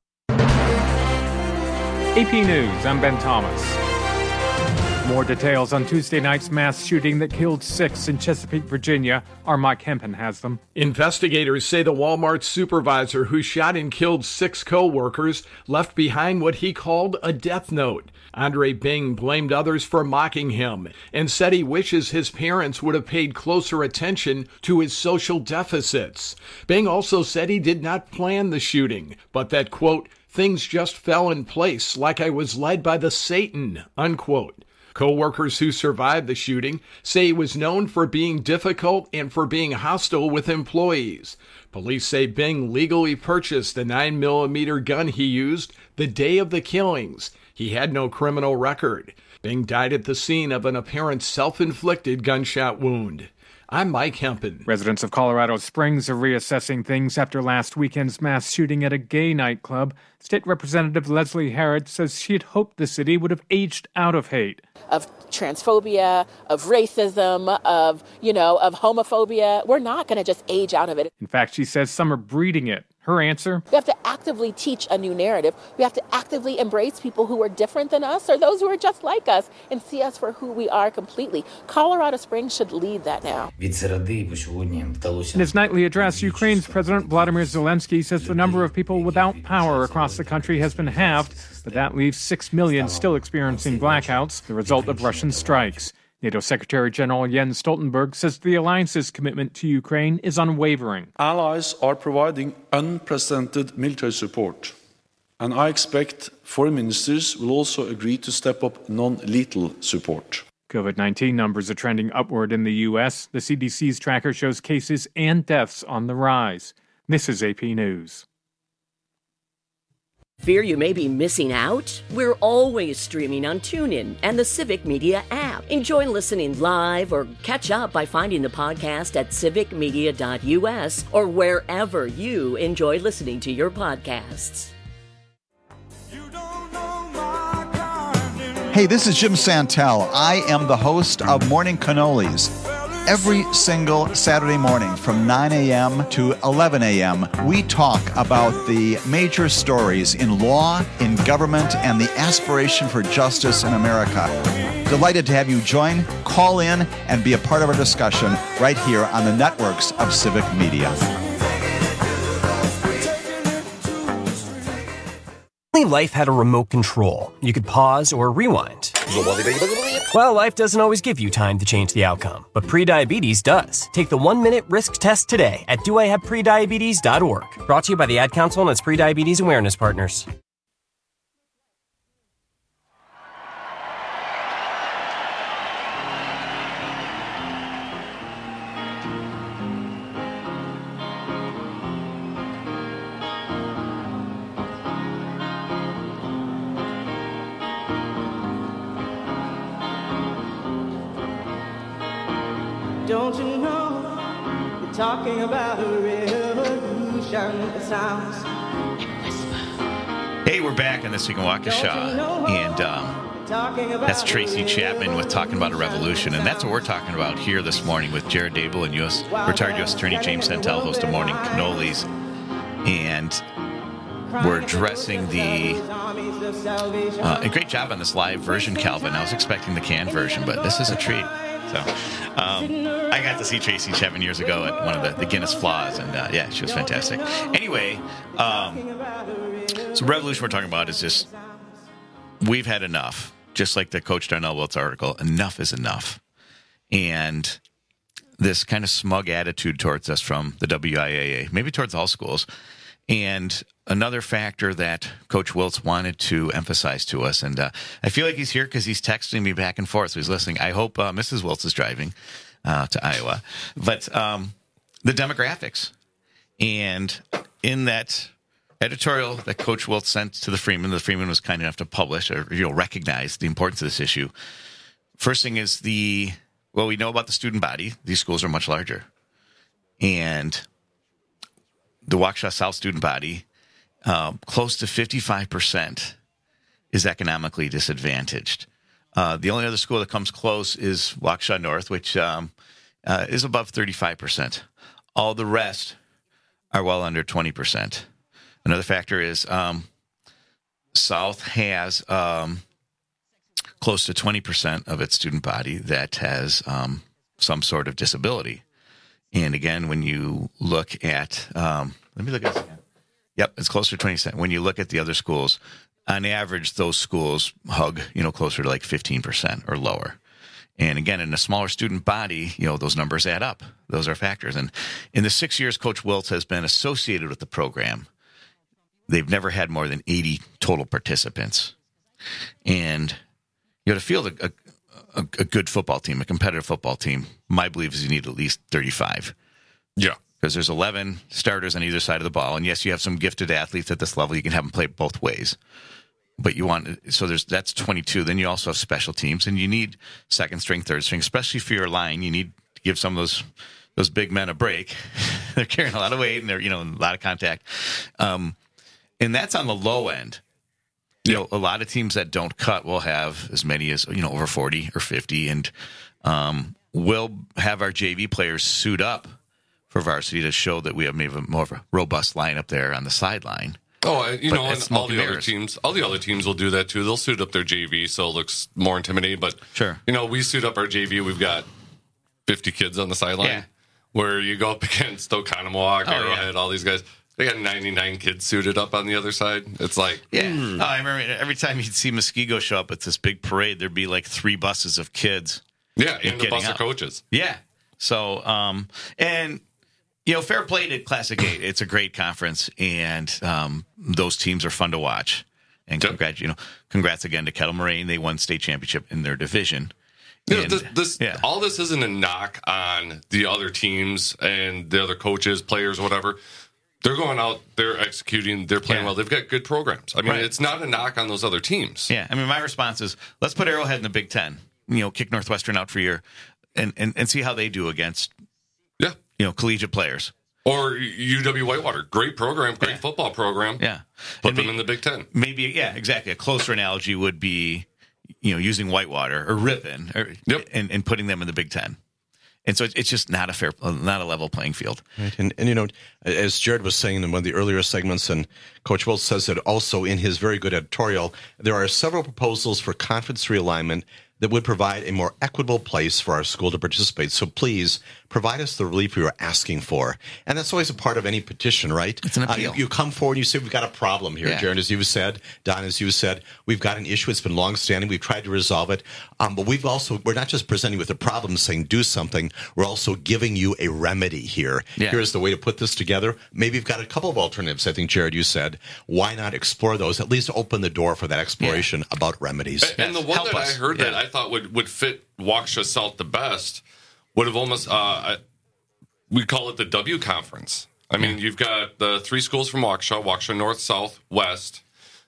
A P News, I'm Ben Thomas. More details on Tuesday night's mass shooting that killed six in Chesapeake, Virginia. Our Mike Hempen has them. Investigators say the Walmart supervisor who shot and killed six co-workers left behind what he called a death note. Andre Bing blamed others for mocking him and said he wishes his parents would have paid closer attention to his social deficits. Bing also said he did not plan the shooting, but that, quote, things just fell in place like I was led by the Satan, unquote. Co-workers who survived the shooting say he was known for being difficult and for being hostile with employees. Police say Bing legally purchased a nine millimeter gun he used the day of the killings. He had no criminal record. Bing died at the scene of an apparent self-inflicted gunshot wound. I'm Mike Hempen. Residents of Colorado Springs are reassessing things after last weekend's mass shooting at a gay nightclub. State Representative Leslie Harrod says she had hoped the city would have aged out of hate. Of transphobia, of racism, of, you know, of homophobia. We're not going to just age out of it. In fact, she says some are breeding it. Her answer? We have to actively teach a new narrative. We have to actively embrace people who are different than us or those who are just like us and see us for who we are completely. Colorado Springs should lead that now. In his nightly address, Ukraine's President Vladimir Zelensky says the number of people without power across the country has been halved, but that leaves six million still experiencing blackouts, the result of Russian strikes. NATO Secretary General Jens Stoltenberg says the alliance's commitment to Ukraine is unwavering. Allies are providing unprecedented military support, and I expect foreign ministers will also agree to step up non-lethal support. COVID nineteen numbers are trending upward in the U S. The C D C's tracker shows cases and deaths on the rise. This is A P News. Fear you may be missing out? We're always streaming on TuneIn and the Civic Media app. Enjoy listening live or catch up by finding the podcast at civic media dot u s or wherever you enjoy listening to your podcasts. Hey, this is Jim Santel. I am the host of Morning Cannolis. Every single Saturday morning from nine a.m. to eleven a.m., we talk about the major stories in law, in government, and the aspiration for justice in America. Delighted to have you join, call in, and be a part of our discussion right here on the networks of Civic Media. Life had a remote control. You could pause or rewind. Well, life doesn't always give you time to change the outcome, but prediabetes does. Take the one-minute risk test today at do I have prediabetes dot org. Brought to you by the Ad Council and its prediabetes awareness partners. Don't you know you're talking about a revolution? It sounds. Hey, we're back on This Week in Waukesha, and um, that's Tracy Chapman with Talking About a Revolution, and that's what we're talking about here this morning with Jared Dable and U S retired U S Attorney James Santel, host of Morning Cannolis, and we're addressing the uh, a great job on this live version, Calvin. I was expecting the canned version, but this is a treat. So um, I got to see Tracy Chapman years ago at one of the, the Guinness Flaws, and uh, yeah, she was fantastic. Anyway, um, so revolution we're talking about is just, we've had enough. Just like the Coach Darnell Wiltz article, enough is enough. And this kind of smug attitude towards us from the W I A A, maybe towards all schools. And another factor that Coach Wiltz wanted to emphasize to us, and uh, I feel like he's here because he's texting me back and forth, so he's listening. I hope uh, Missus Wiltz is driving uh, to Iowa. But um, the demographics. And in that editorial that Coach Wiltz sent to the Freeman, the Freeman was kind enough to publish or you know recognize the importance of this issue. First thing is the, well, we know about the student body. These schools are much larger. And the Waukesha South student body uh, close to fifty-five percent is economically disadvantaged. Uh, the only other school that comes close is Waukesha North, which um, uh, is above thirty-five percent. All the rest are well under twenty percent. Another factor is um, South has um, close to twenty percent of its student body that has um, some sort of disability. And again, when you look at, um, let me look at this again. Yep, it's closer to twenty percent. When you look at the other schools, on average, those schools hug, you know, closer to like fifteen percent or lower. And again, in a smaller student body, you know, those numbers add up. Those are factors. And in the six years Coach Wiltz has been associated with the program, they've never had more than eighty total participants. And, you know, to field a, a, a good football team, a competitive football team, my belief is you need at least thirty-five. Yeah. Because there's eleven starters on either side of the ball. And yes, you have some gifted athletes at this level. You can have them play both ways. But you want, so there's, that's twenty-two. Then you also have special teams, and you need second string, third string, especially for your line. You need to give some of those, those big men a break. They're carrying a lot of weight and they're, you know, a lot of contact. Um, and that's on the low end. You know, a lot of teams that don't cut will have as many as, you know, over forty or fifty. And um, we'll have our J V players suit up for varsity to show that we have maybe more of a robust lineup there on the sideline. Oh, you But know, and it's all the smoke and other mirrors. teams, all the other teams will do that too. They'll suit up their J V so it looks more intimidating. But sure, you know, we suit up our J V. We've got fifty kids on the sideline. Yeah. Where you go up against Oconomowoc, Oh, Arrowhead, all these guys. They got ninety-nine kids suited up on the other side. It's like, Yeah. hmm. Oh, I remember every time you'd see Muskego show up at this big parade, there'd be like three buses of kids. Yeah, and the getting bus of up. coaches. Yeah. So, um, and, you know, fair play to Classic eight. It's a great conference, and um, those teams are fun to watch. And congrats, you know, congrats again to Kettle Moraine. They won state championship in their division. You know, And- this, this yeah. all this isn't a knock on the other teams and the other coaches, players, whatever. They're going out, they're executing, they're playing Yeah. well. They've got good programs. I mean, Right. it's not a knock on those other teams. Yeah, I mean, my response is let's put Arrowhead in the Big Ten. You know, kick Northwestern out for a year, and and, and see how they do against, yeah, you know, collegiate players. Or U W Whitewater, great program, great football program. Yeah, Put them in the Big Ten. Maybe, yeah, exactly. A closer analogy would be, you know, using Whitewater or Ripon, or, and and putting them in the Big Ten. And so it's just not a fair, not a level playing field. Right. And, and, you know, as Jared was saying in one of the earlier segments, and Coach Wiltz says it also in his very good editorial, there are several proposals for conference realignment that would provide a more equitable place for our school to participate. So please provide us the relief we are asking for. And that's always a part of any petition, right? It's an appeal. Uh, you, you come forward and you say, we've got a problem here, Yeah. Jared, as you said, Don, as you said, we've got an issue. It's been longstanding. We've tried to resolve it. Um, but we've also, we're not just presenting with a problem saying do something. We're also giving you a remedy here. Yeah. Here's the way to put this together. Maybe you've got a couple of alternatives. I think, Jared, you said, why not explore those? At least open the door for that exploration about remedies. And, and the one Help that us. I heard that Yeah. I thought would, would fit Waukesha South the best would have almost, uh, I- we call it the W Conference. I mean, you've got the three schools from Waukesha, Waukesha North, South, West.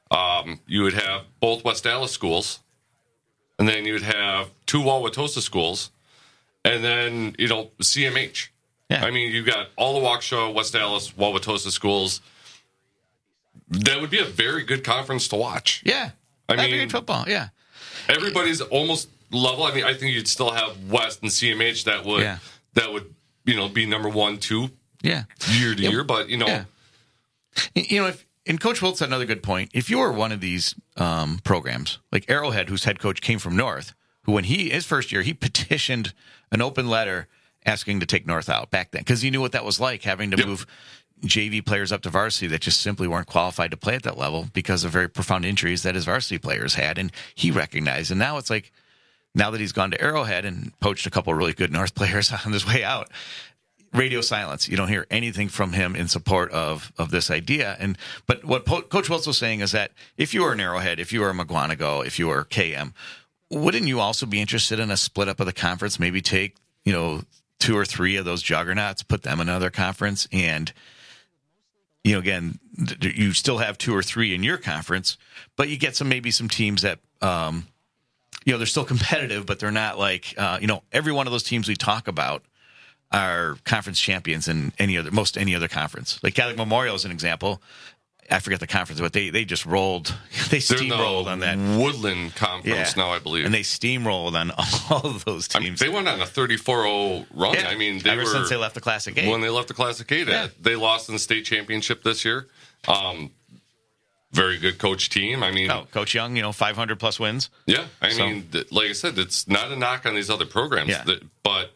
Um, you would have both West Dallas schools. And then you would have two Wauwatosa schools. And then, you know, C M H. Yeah. I mean, you've got all the Waukesha, West Dallas, Wauwatosa schools. That would be a very good conference to watch. Yeah. I That'd be mean, good football. Yeah. everybody's almost level. I mean, I think you'd still have West and C M H that would Yeah. that would you know be number one, two, Yeah. year to Yeah. year. But you know, Yeah. You know, if, and Coach Wiltz had another good point. If you were one of these um, programs, like Arrowhead, whose head coach came from North, who when he his first year, he petitioned an open letter asking to take North out back then because he knew what that was like, having to Yep. move J V players up to varsity that just simply weren't qualified to play at that level because of very profound injuries that his varsity players had, and he recognized. And now it's like, now that he's gone to Arrowhead and poached a couple of really good North players on his way out, radio silence. You don't hear anything from him in support of of this idea. And but what po- Coach Wiltz was saying is that if you were an Arrowhead, if you were a McGuanago, if you were K M, wouldn't you also be interested in a split up of the conference? Maybe take, you know, two or three of those juggernauts, put them in another conference, and you know, again, th- you still have two or three in your conference, but you get some maybe some teams that um, you know, they're still competitive, but they're not like uh, you know, every one of those teams we talk about are conference champions in any other most any other conference. Like Catholic Memorial is an example. I forget the conference, but they, they just rolled. They They're steamrolled the on that Woodland Conference Yeah. now, I believe. and they steamrolled on all of those I mean, teams. they went on a thirty-four oh run. Yeah. I mean, they Ever were, since they left the Classic Eight. When they left the Classic Eight, Yeah. they lost in the state championship this year. Um, very good coach team. I mean, oh, Coach Young, you know, five hundred plus wins. yeah. I So- mean, th- like I said, it's not a knock on these other programs, Yeah. that, but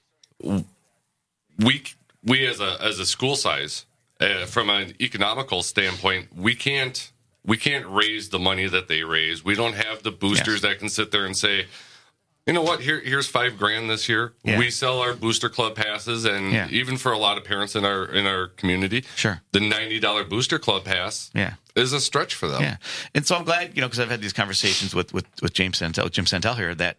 we we as a as a school size, uh, from an economical standpoint, we can't we can't raise the money that they raise. We don't have the boosters that can sit there and say, you know what, here here's five grand this year. Yeah. We sell our booster club passes, and Yeah. even for a lot of parents in our in our community, Sure. the ninety dollar booster club pass Yeah. is a stretch for them. Yeah, and so I'm glad, you know, because I've had these conversations with with with James Santel, Jim Santel here, that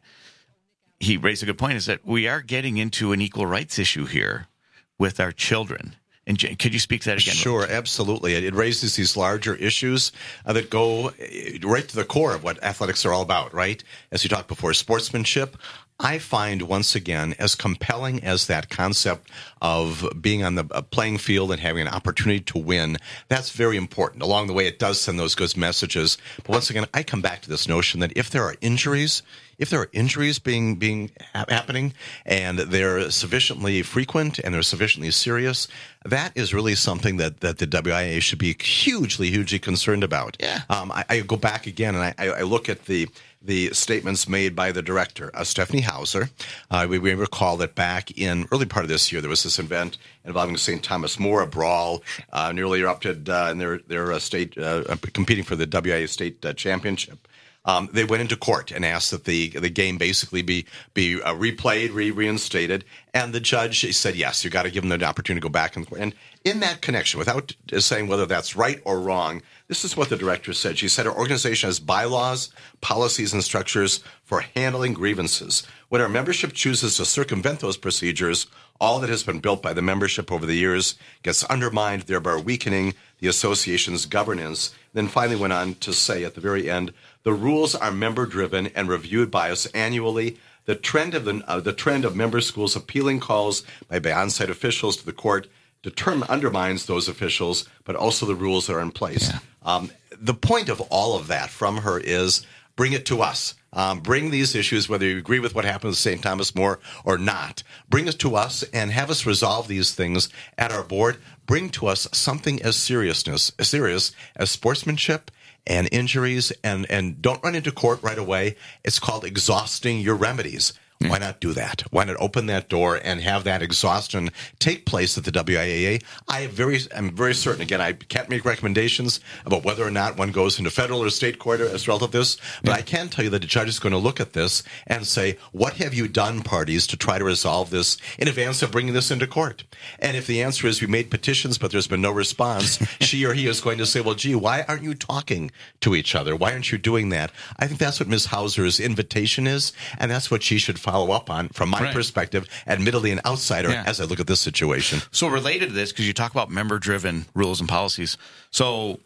he raised a good point. Is that we are getting into an equal rights issue here with our children. And J- could you speak to that again? Sure, absolutely. It, it raises these larger issues uh, that go uh, right to the core of what athletics are all about, right? As you talked before, sportsmanship. I find, once again, as compelling as that concept of being on the uh, playing field and having an opportunity to win, that's very important. Along the way, it does send those good messages. But once again, I come back to this notion that if there are injuries, if there are injuries being being ha- happening and they're sufficiently frequent and they're sufficiently serious, that is really something that, that the W I A should be hugely, hugely concerned about. Yeah. Um, I, I go back again and I, I I look at the the statements made by the director, uh, Stephanie Hauser. Uh, we, we recall that back in early part of this year, there was this event involving Saint Thomas More, a brawl, uh, nearly erupted uh, in their, their uh, state, uh, competing for the W I A state uh, championship. Um, they went into court and asked that the the game basically be be uh, replayed, re reinstated, and the judge said yes, you got to give them the opportunity to go back and and in that connection, without saying whether that's right or wrong, this is what the director said. She said our organization has bylaws, policies, and structures for handling grievances. When our membership chooses to circumvent those procedures, all that has been built by the membership over the years gets undermined, thereby weakening the association's governance. Then finally went on to say at the very end, the rules are member-driven and reviewed by us annually. The trend of the uh, the trend of member schools appealing calls by, by on-site officials to the court determine undermines those officials, but also the rules that are in place. Yeah. Um, the point of all of that from her is bring it to us. Um, bring these issues, whether you agree with what happened with Saint Thomas More or not. Bring it to us and have us resolve these things at our board. Bring to us something as seriousness, as serious as sportsmanship and injuries, and, and don't run into court right away. It's called exhausting your remedies. Why not do that? Why not open that door and have that exhaustion take place at the W I A A? I am very, I'm very certain, again, I can't make recommendations about whether or not one goes into federal or state court as a result of this, but yeah. I can tell you that the judge is going to look at this and say, what have you done, parties, to try to resolve this in advance of bringing this into court? And if the answer is we made petitions, but there's been no response, she or he is going to say, well, gee, why aren't you talking to each other? Why aren't you doing that? I think that's what Miz Hauser's invitation is, and that's what she should follow up on, from my right. perspective, admittedly an outsider, yeah. as I look at this situation. So related to this, because you talk about member-driven rules and policies, so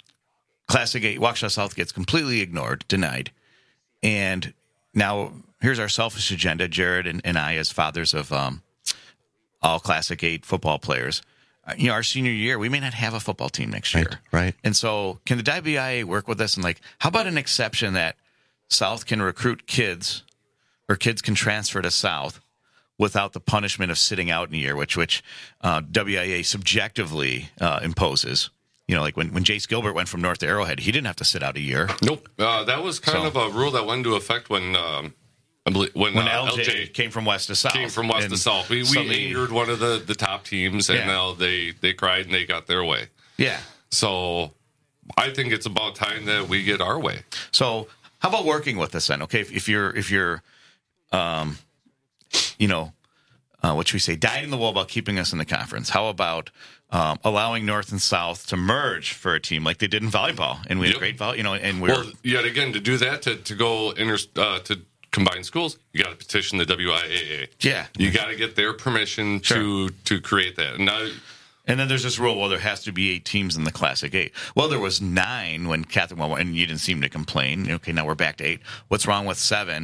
Classic eight, Waukesha South gets completely ignored, denied, and now here's our selfish agenda, Jared and, and I, as fathers of um, all Classic eight football players. Uh, you know, our senior year, we may not have a football team next year. Right, right. And so can the W I A work with us and, like, how about an exception that South can recruit kids or kids can transfer to South without the punishment of sitting out in a year, which which uh, W I A subjectively uh, imposes. You know, like when, when Jace Gilbert went from North to Arrowhead, he didn't have to sit out a year. Nope. Uh, that was kind So- of a rule that went into effect when um, I believe, when, When uh, L J, L J came from West to South. came from West And to South. We, we suddenly- angered one of the, the top teams, and Yeah. now they, they cried and they got their way. Yeah. So I think it's about time that we get our way. So how about working with us then? Okay, if, if you're if you're, um, you know, uh, what should we say, dyed in the wool about keeping us in the conference? How about um, allowing North and South to merge for a team like they did in volleyball? And we had Yep. a great volleyball, you know, and we're Well, yet again, to do that, to, to go inter, uh, to combine schools, you got to petition the W I A A. Yeah. You got to get their permission to to create that. And now, And then there's this rule, well, there has to be eight teams in the Classic eight. Well, there was nine when Catholic, well, and you didn't seem to complain. Okay, now we're back to eight. What's wrong with seven?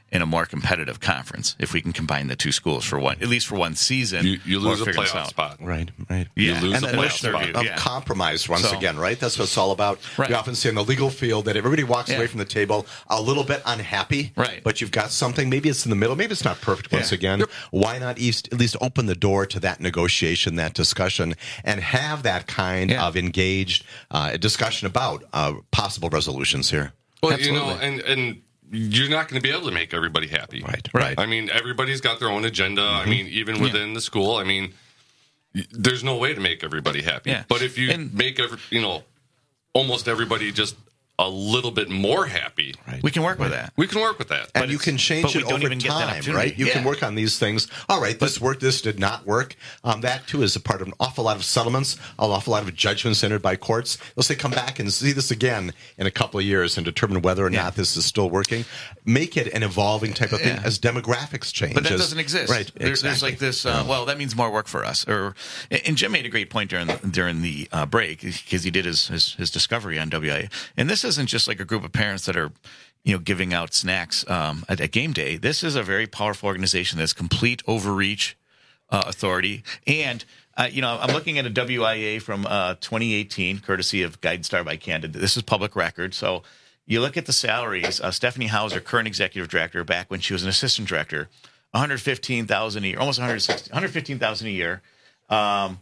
in a more competitive conference if we can combine the two schools for one, at least for one season. You, you lose a figure this playoff out. spot. Right, right. Yeah. You lose and a then playoff notion spot. of Yeah. compromise once So- again, right? That's what it's all about. Right. We often see in the legal field that everybody walks Yeah. away from the table a little bit unhappy, Right. but you've got something. Maybe it's in the middle. Maybe it's not perfect once Yeah. again. Why not east, at least open the door to that negotiation, that discussion, and have that kind Yeah. of engaged uh, discussion about uh, possible resolutions here? Well, Absolutely. you know, and and you're not going to be able to make everybody happy. Right, right. I mean, everybody's got their own agenda. Mm-hmm. I mean, even within the school, I mean, y- there's no way to make everybody happy. Yeah. But if you And- make every, you know, almost everybody just a little bit more happy, Right. We can work with that. we can work with that. And But you it's- can change but we it don't over even get that time, opportunity. right? You can Yeah. work on these things. All right, this worked, this did not work. Um, that, too, is a part of an awful lot of settlements, an awful lot of judgments entered by courts. They'll say, come back and see this again in a couple of years and determine whether or Yeah. not this is still working. Make it an evolving type of thing Yeah. as demographics change. But that as- doesn't exist. Right, There- There's exactly. like this. Uh, well, that means more work for us. Or and Jim made a great point during the, during the uh, break because he did his, his his discovery on W I A. And this isn't just like a group of parents that are, you know, giving out snacks um, at, at game day. This is a very powerful organization that's complete overreach uh, authority. And uh, you know, I'm looking at a W I A from uh, twenty eighteen, courtesy of GuideStar by Candid. This is public record, so. You look at the salaries. Uh, Stephanie Hauser, current executive director, back when she was an assistant director, one hundred fifteen thousand dollars a year, almost one hundred sixty, one hundred fifteen thousand dollars a year, um, one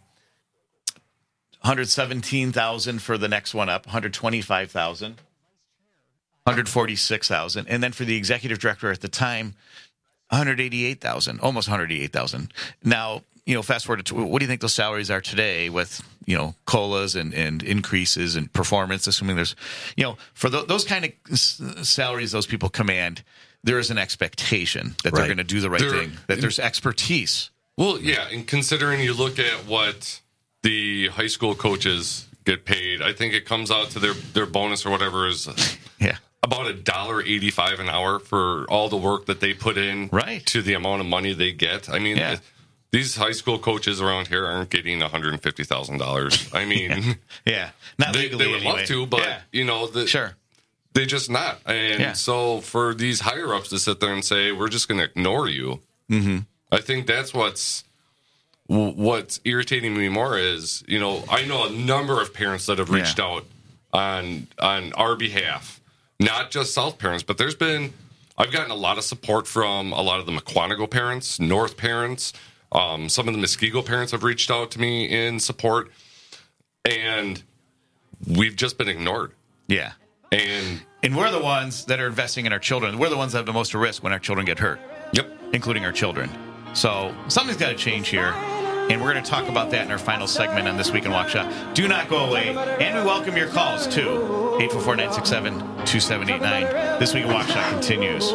hundred seventeen thousand dollars for the next one up, one hundred twenty-five thousand dollars, one hundred forty-six thousand dollars, and then for the executive director at the time, one hundred eighty-eight thousand dollars, almost one hundred eighty-eight thousand dollars. Now, you know, fast forward to what do you think those salaries are today with, you know, COLAs and, and increases and performance, assuming there's, you know, for th- those kind of s- salaries those people command, there is an expectation that they're Right. going to do the right There- thing, that there's expertise. Well, yeah, and considering you look at what the high school coaches get paid, I think it comes out to their, their bonus or whatever is Yeah. about a dollar eighty-five an hour for all the work that they put in Right. to the amount of money they get. I mean, Yeah. th- these high school coaches around here aren't getting one hundred fifty thousand dollars. I mean, Yeah. Not they, legally they would anyway. love to, but Yeah. you know, the, Sure. they just not. And Yeah. so for these higher ups to sit there and say, we're just going to ignore you, Mm-hmm. I think that's what's what's irritating me more is, you know, I know a number of parents that have reached Yeah. out on on our behalf, not just South parents, but there's been I've gotten a lot of support from a lot of the McQuantico parents, North parents, um, some of the Muskego parents have reached out to me in support, and we've just been ignored. Yeah. And And we're the ones that are investing in our children. We're the ones that have the most risk when our children get hurt. Yep. Including our children. So something's got to change here. And we're going to talk about that in our final segment on This Week in Waukesha. Do not go away. And we welcome your calls, too. eight four four, nine six seven, two seven eight nine. This Week in Waukesha continues.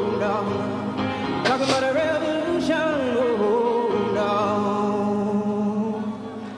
Talk about a revolution. Oh, no.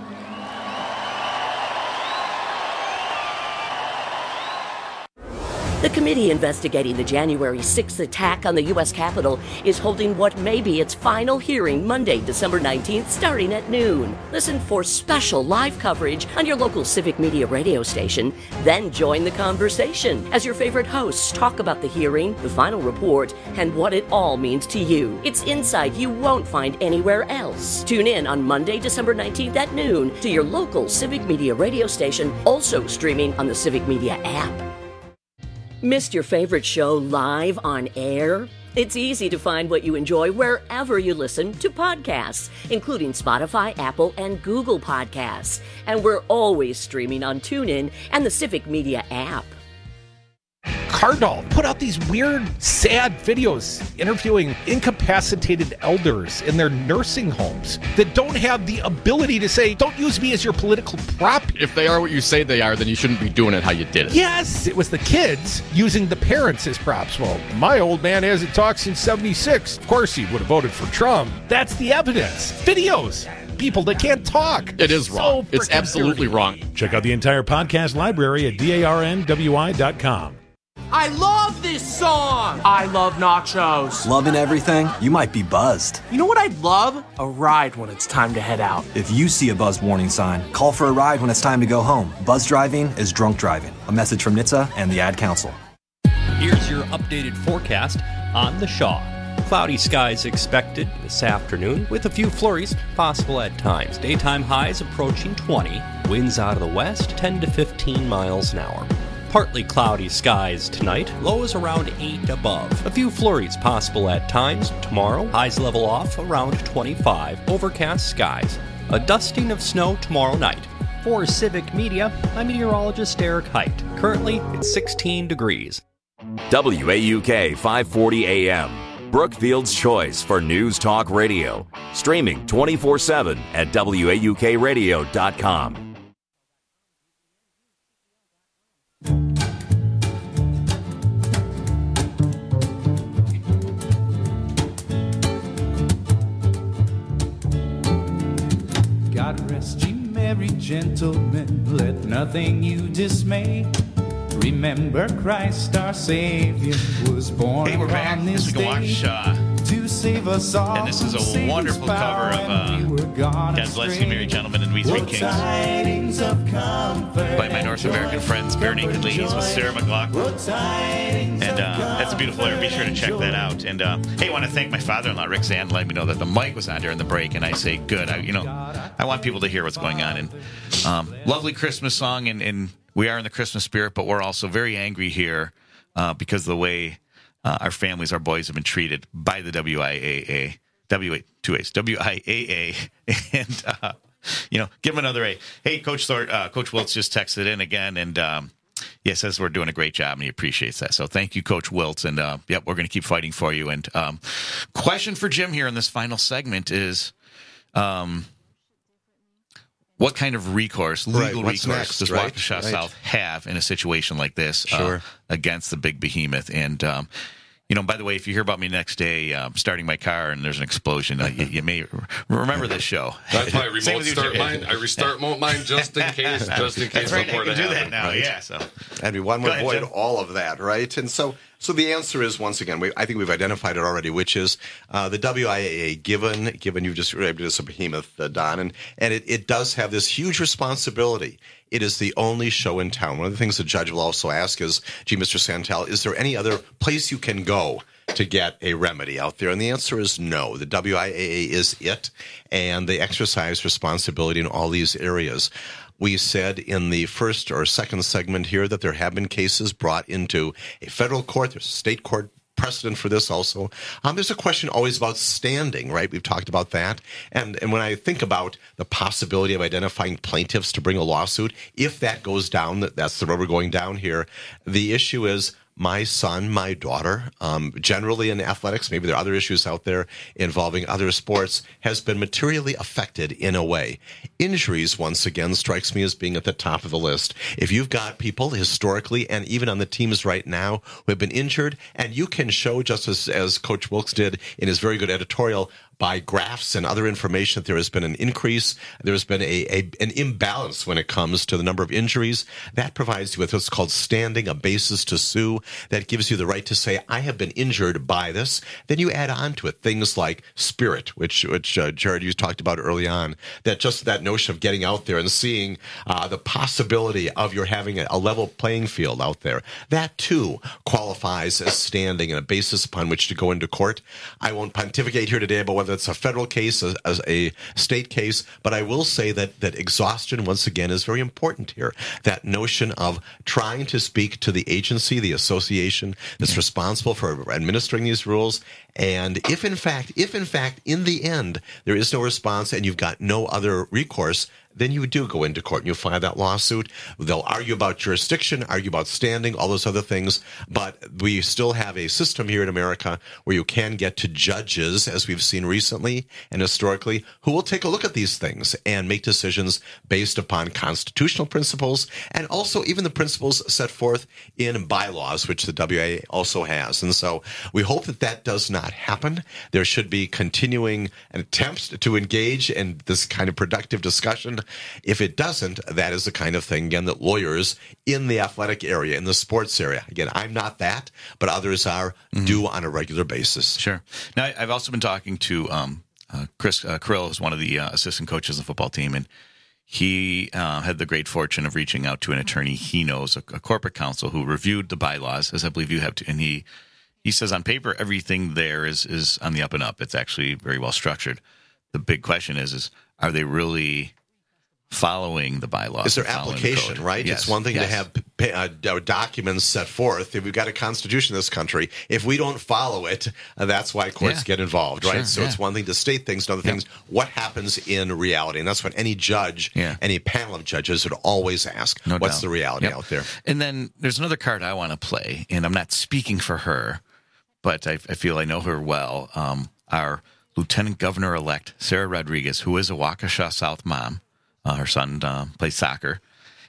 The committee investigating the January sixth attack on the U S Capitol is holding what may be its final hearing Monday, December nineteenth, starting at noon. Listen for special live coverage on your local civic media radio station. Then join the conversation as your favorite hosts talk about the hearing, the final report, and what it all means to you. It's insight you won't find anywhere else. Tune in on Monday, December nineteenth at noon to your local civic media radio station, also streaming on the Civic Media app. Missed your favorite show live on air? It's easy to find what you enjoy wherever you listen to podcasts, including Spotify, Apple, and Google Podcasts. And we're always streaming on TuneIn and the Civic Media app. Cardinal put out these weird, sad videos interviewing incapacitated elders in their nursing homes that don't have the ability to say, don't use me as your political prop. If they are what you say they are, then you shouldn't be doing it how you did it. Yes, it was the kids using the parents as props. Well, my old man hasn't talked since seventy-six. Of course he would have voted for Trump. That's the evidence. Videos. People that can't talk. It is wrong. So It's freaking absolutely dirty. wrong. Check out the entire podcast library at darn w i dot com. I love this song! I love nachos. Loving everything? You might be buzzed. You know what I'd love? A ride when it's time to head out. If you see a buzzed warning sign, call for a ride when it's time to go home. Buzz driving is drunk driving. A message from N H T S A and the Ad Council. Here's your updated forecast on the Shaw. Cloudy skies expected this afternoon with a few flurries possible at times. Daytime highs approaching twenty. Winds out of the west ten to fifteen miles an hour. Partly cloudy skies tonight, lows around eight above. A few flurries possible at times tomorrow, highs level off around twenty-five. Overcast skies. A dusting of snow tomorrow night. For Civic Media, I'm meteorologist Eric Height. Currently, it's sixteen degrees. W A U K five forty A M, Brookfield's choice for News Talk Radio. Streaming twenty-four seven at W A U K radio dot com. God rest ye merry gentlemen, let nothing you dismay. Remember Christ our Savior was born Hey, we're back. on this We can watch, uh, to save us all. And this is a wonderful cover of uh, God Bless You, Merry Gentlemen, and We Three Kings by my North American friends, Bare Naked Ladies with Sarah McLachlan. And uh, that's a beautiful air. Be sure to check that out. And uh, hey, I want to thank my father-in-law, Rick Zand, letting me know that the mic was on during the break. And I say, good. I, you know, I want people to hear what's going on. And um, lovely Christmas song, and, and we are in the Christmas spirit, but we're also very angry here uh, because of the way uh, our families, our boys have been treated by the W I A A. W A, two A's, W I A A. And, uh, you know, give him another A. Hey, Coach Thor, uh, Coach Wiltz just texted in again, and um, yeah, says we're doing a great job, and he appreciates that. So thank you, Coach Wiltz. And, uh, yep, we're going to keep fighting for you. And um, question for Jim here in this final segment is, um, what kind of recourse, legal right. recourse, next, does right? right. Waukesha South have in a situation like this sure. uh, against the big behemoth? And, um, you know, by the way, if you hear about me next day um, starting my car and there's an explosion, uh, you, you may remember this show. That's my remote start mine. I restart mine just in case, just in case. That's right. Before I can they do happen. that now. Right. Yeah, so. And we want to ahead, avoid Jim. all of that, right? And so, so the answer is, once again, we, I think we've identified it already, which is uh, the W I A A, given given you've just described it as a behemoth, uh, Don, and, and it, it does have this huge responsibility. It is the only show in town. One of the things the judge will also ask is, gee, Mister Santel, is there any other place you can go to get a remedy out there? And the answer is no. The W I A A is it, and they exercise responsibility in all these areas. We said in the first or second segment here that there have been cases brought into a federal court. There's a state court precedent for this also. Um, there's a question always about standing, right? We've talked about that. And, and when I think about the possibility of identifying plaintiffs to bring a lawsuit, if that goes down, that's the road we're going down here, the issue is my son, my daughter, um, generally in athletics, maybe there are other issues out there involving other sports, has been materially affected in a way. Injuries, once again, strikes me as being at the top of the list. If you've got people historically and even on the teams right now who have been injured, and you can show, just as, as Coach Wilkes did in his very good editorial, by graphs and other information that there has been an increase, there's been a, a an imbalance when it comes to the number of injuries. That provides you with what's called standing, a basis to sue. That gives you the right to say, I have been injured by this. Then you add on to it things like spirit, which which uh, Jared, you talked about early on, that just that notion of getting out there and seeing uh, the possibility of your having a, a level playing field out there. That, too, qualifies as standing and a basis upon which to go into court. I won't pontificate here today about whether it's a federal case, as, as a state case, but I will say that that exhaustion, once again, is very important here. That notion of trying to speak to the agency, the association that's yeah. responsible for administering these rules, and if in fact, if in fact, in the end, there is no response and you've got no other recourse, then you do go into court and you file that lawsuit. They'll argue about jurisdiction, argue about standing, all those other things. But we still have a system here in America where you can get to judges, as we've seen recently and historically, who will take a look at these things and make decisions based upon constitutional principles and also even the principles set forth in bylaws, which the W I A also has. And so we hope that that does not happen. There should be continuing attempts to engage in this kind of productive discussion. If it doesn't, that is the kind of thing, again, that lawyers in the athletic area, in the sports area, again, I'm not that, but others are, mm-hmm. do on a regular basis. Sure. Now, I've also been talking to um, uh, Chris uh, Krill, who's one of the uh, assistant coaches of the football team, and he uh, had the great fortune of reaching out to an attorney he knows, a, a corporate counsel who reviewed the bylaws, as I believe you have to, and he he says on paper everything there is is on the up and up. It's actually very well structured. The big question is is are they really following the bylaws? Is there and following application, the code? right? Yes. It's one thing Yes. to have uh, uh, documents set forth. If we've got a constitution in this country, if we don't follow it, uh, that's why courts Yeah. get involved, right? Sure, so yeah. it's one thing to state things, another Yeah. things, what happens in reality? And that's what any judge, Yeah. any panel of judges would always ask. No What's doubt. the reality Yep. out there? And then there's another card I want to play, and I'm not speaking for her, but I, I feel I know her well. Um, our Lieutenant Governor-elect, Sarah Rodriguez, who is a Waukesha South mom. Uh, her son uh, plays soccer,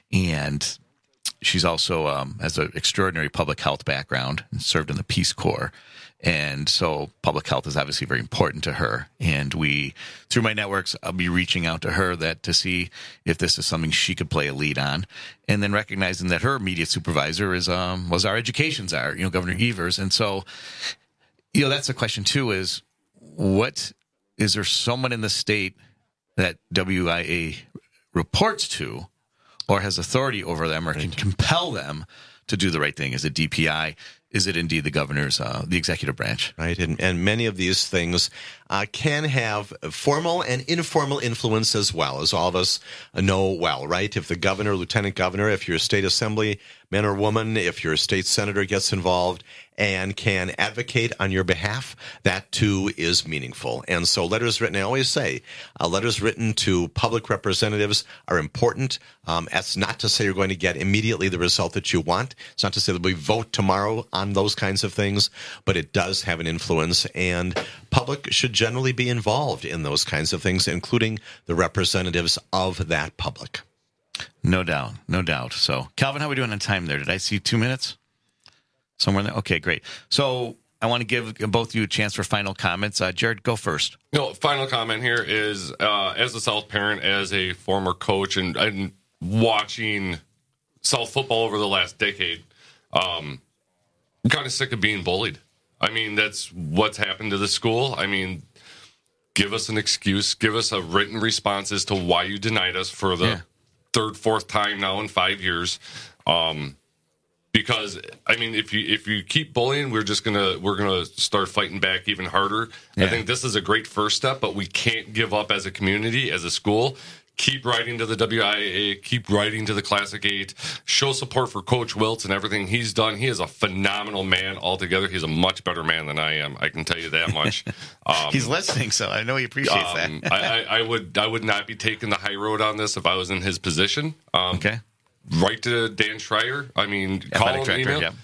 and she's also um, has an extraordinary public health background and served in the Peace Corps. And so public health is obviously very important to her. And we, through my networks, I'll be reaching out to her that to see if this is something she could play a lead on. And then recognizing that her immediate supervisor is um, was our education czar, you know, Governor Evers. And so, you know, that's the question too, is what, is there someone in the state that W I A reports to or has authority over them or can compel them to do the right thing? Is it D P I? Is it indeed the governor's, uh, the executive branch? Right, and, and many of these things uh, can have formal and informal influence as well, as all of us know well, right? If the governor, lieutenant governor, if your state assembly man or woman, if your state senator gets involved and can advocate on your behalf, that too is meaningful. And so letters written, I always say, uh, letters written to public representatives are important. Um, that's not to say you're going to get immediately the result that you want. It's not to say that we vote tomorrow on those kinds of things, but it does have an influence, and public should generally be involved in those kinds of things, including the representatives of that public. No doubt, no doubt. So, Calvin, how are we doing on time there? Did I see two minutes? Somewhere in there? Okay, great. So I want to give both of you a chance for final comments. Uh, Jared, go first. No, final comment here is, uh, as a South parent, as a former coach, and, and watching South football over the last decade, um, I'm kind of sick of being bullied. I mean, that's what's happened to the school. I mean, give us an excuse. Give us a written response as to why you denied us for the yeah. third, fourth time now in five years. Um, because I mean, if you if you keep bullying, we're just gonna we're gonna start fighting back even harder. Yeah. I think this is a great first step, but we can't give up as a community, as a school. Keep writing to the W I A A, keep writing to the Classic Eight, show support for Coach Wiltz and everything he's done. He is a phenomenal man altogether. He's a much better man than I am. I can tell you that much. Um, He's listening, so I know he appreciates um, that. I, I, I would I would not be taking the high road on this if I was in his position. Um, okay. Write to Dan Schreier. I mean, Athletic call him, director, email. yeah.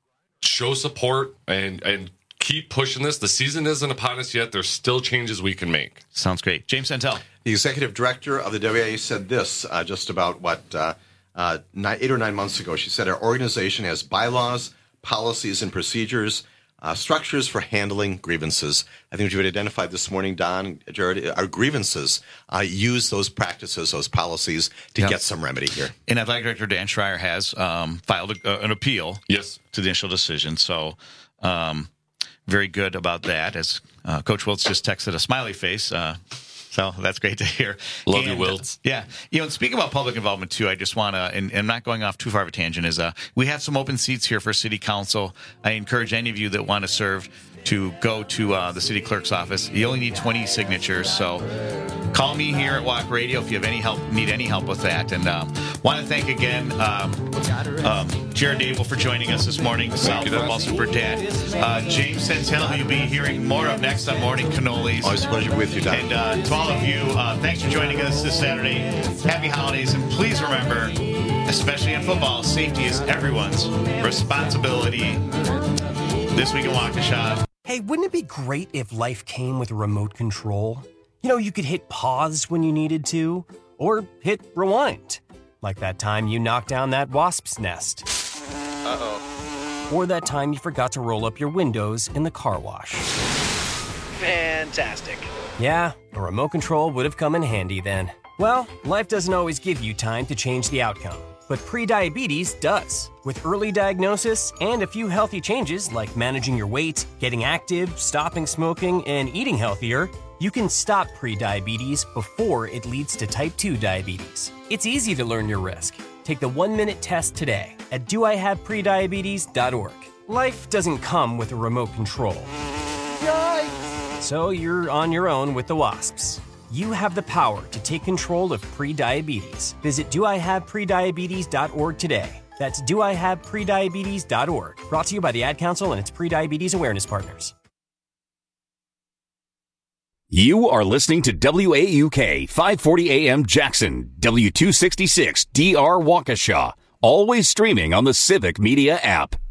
Show support and and keep pushing this. The season isn't upon us yet. There's still changes we can make. Sounds great. James Santel. The executive director of the W I A said this uh, just about, what, uh, uh, nine, eight or nine months ago. She said, our organization has bylaws, policies, and procedures, uh, structures for handling grievances. I think what you had identified this morning, Don, Jared, our grievances uh, use those practices, those policies to Yep. get some remedy here. And Athletic Director Dan Schreier has um, filed a, uh, an appeal yes. to the initial decision. So um, very good about that. As uh, Coach Wiltz just texted a smiley face. Uh, so that's great to hear. Love and, you, Wiltz. Uh, yeah. You know, and speaking about public involvement, too, I just want to, and, and I'm not going off too far of a tangent, is uh, we have some open seats here for City Council. I encourage any of you that want to serve to go to uh, the city clerk's office. You only need twenty signatures, so call me here at Walk Radio if you have any help, need any help with that. And um, want to thank again um, um, Jared Abel for joining us this morning, South Football Super Dad. Uh, James Santel, who you'll be hearing more of next on Morning Cannolis. Always a pleasure with you, Don. And uh, to all of you, uh, thanks for joining us this Saturday. Happy holidays, and please remember, especially in football, safety is everyone's responsibility. This week in Waukesha. Hey, wouldn't it be great if life came with a remote control? You know, you could hit pause when you needed to, or hit rewind. Like that time you knocked down that wasp's nest. Uh-oh. Or that time you forgot to roll up your windows in the car wash. Fantastic. Yeah, a remote control would have come in handy then. Well, life doesn't always give you time to change the outcome, but prediabetes does. With early diagnosis and a few healthy changes like managing your weight, getting active, stopping smoking, and eating healthier, you can stop prediabetes before it leads to type two diabetes. It's easy to learn your risk. Take the one-minute test today at do I have prediabetes dot org. Life doesn't come with a remote control. Yikes! So you're on your own with the wasps. You have the power to take control of prediabetes. Visit do I have prediabetes dot org today. That's do I have prediabetes dot org. Brought to you by the Ad Council and its prediabetes awareness partners. You are listening to W A U K five forty A M Jackson, W two sixty-six D R Waukesha, always streaming on the Civic Media app.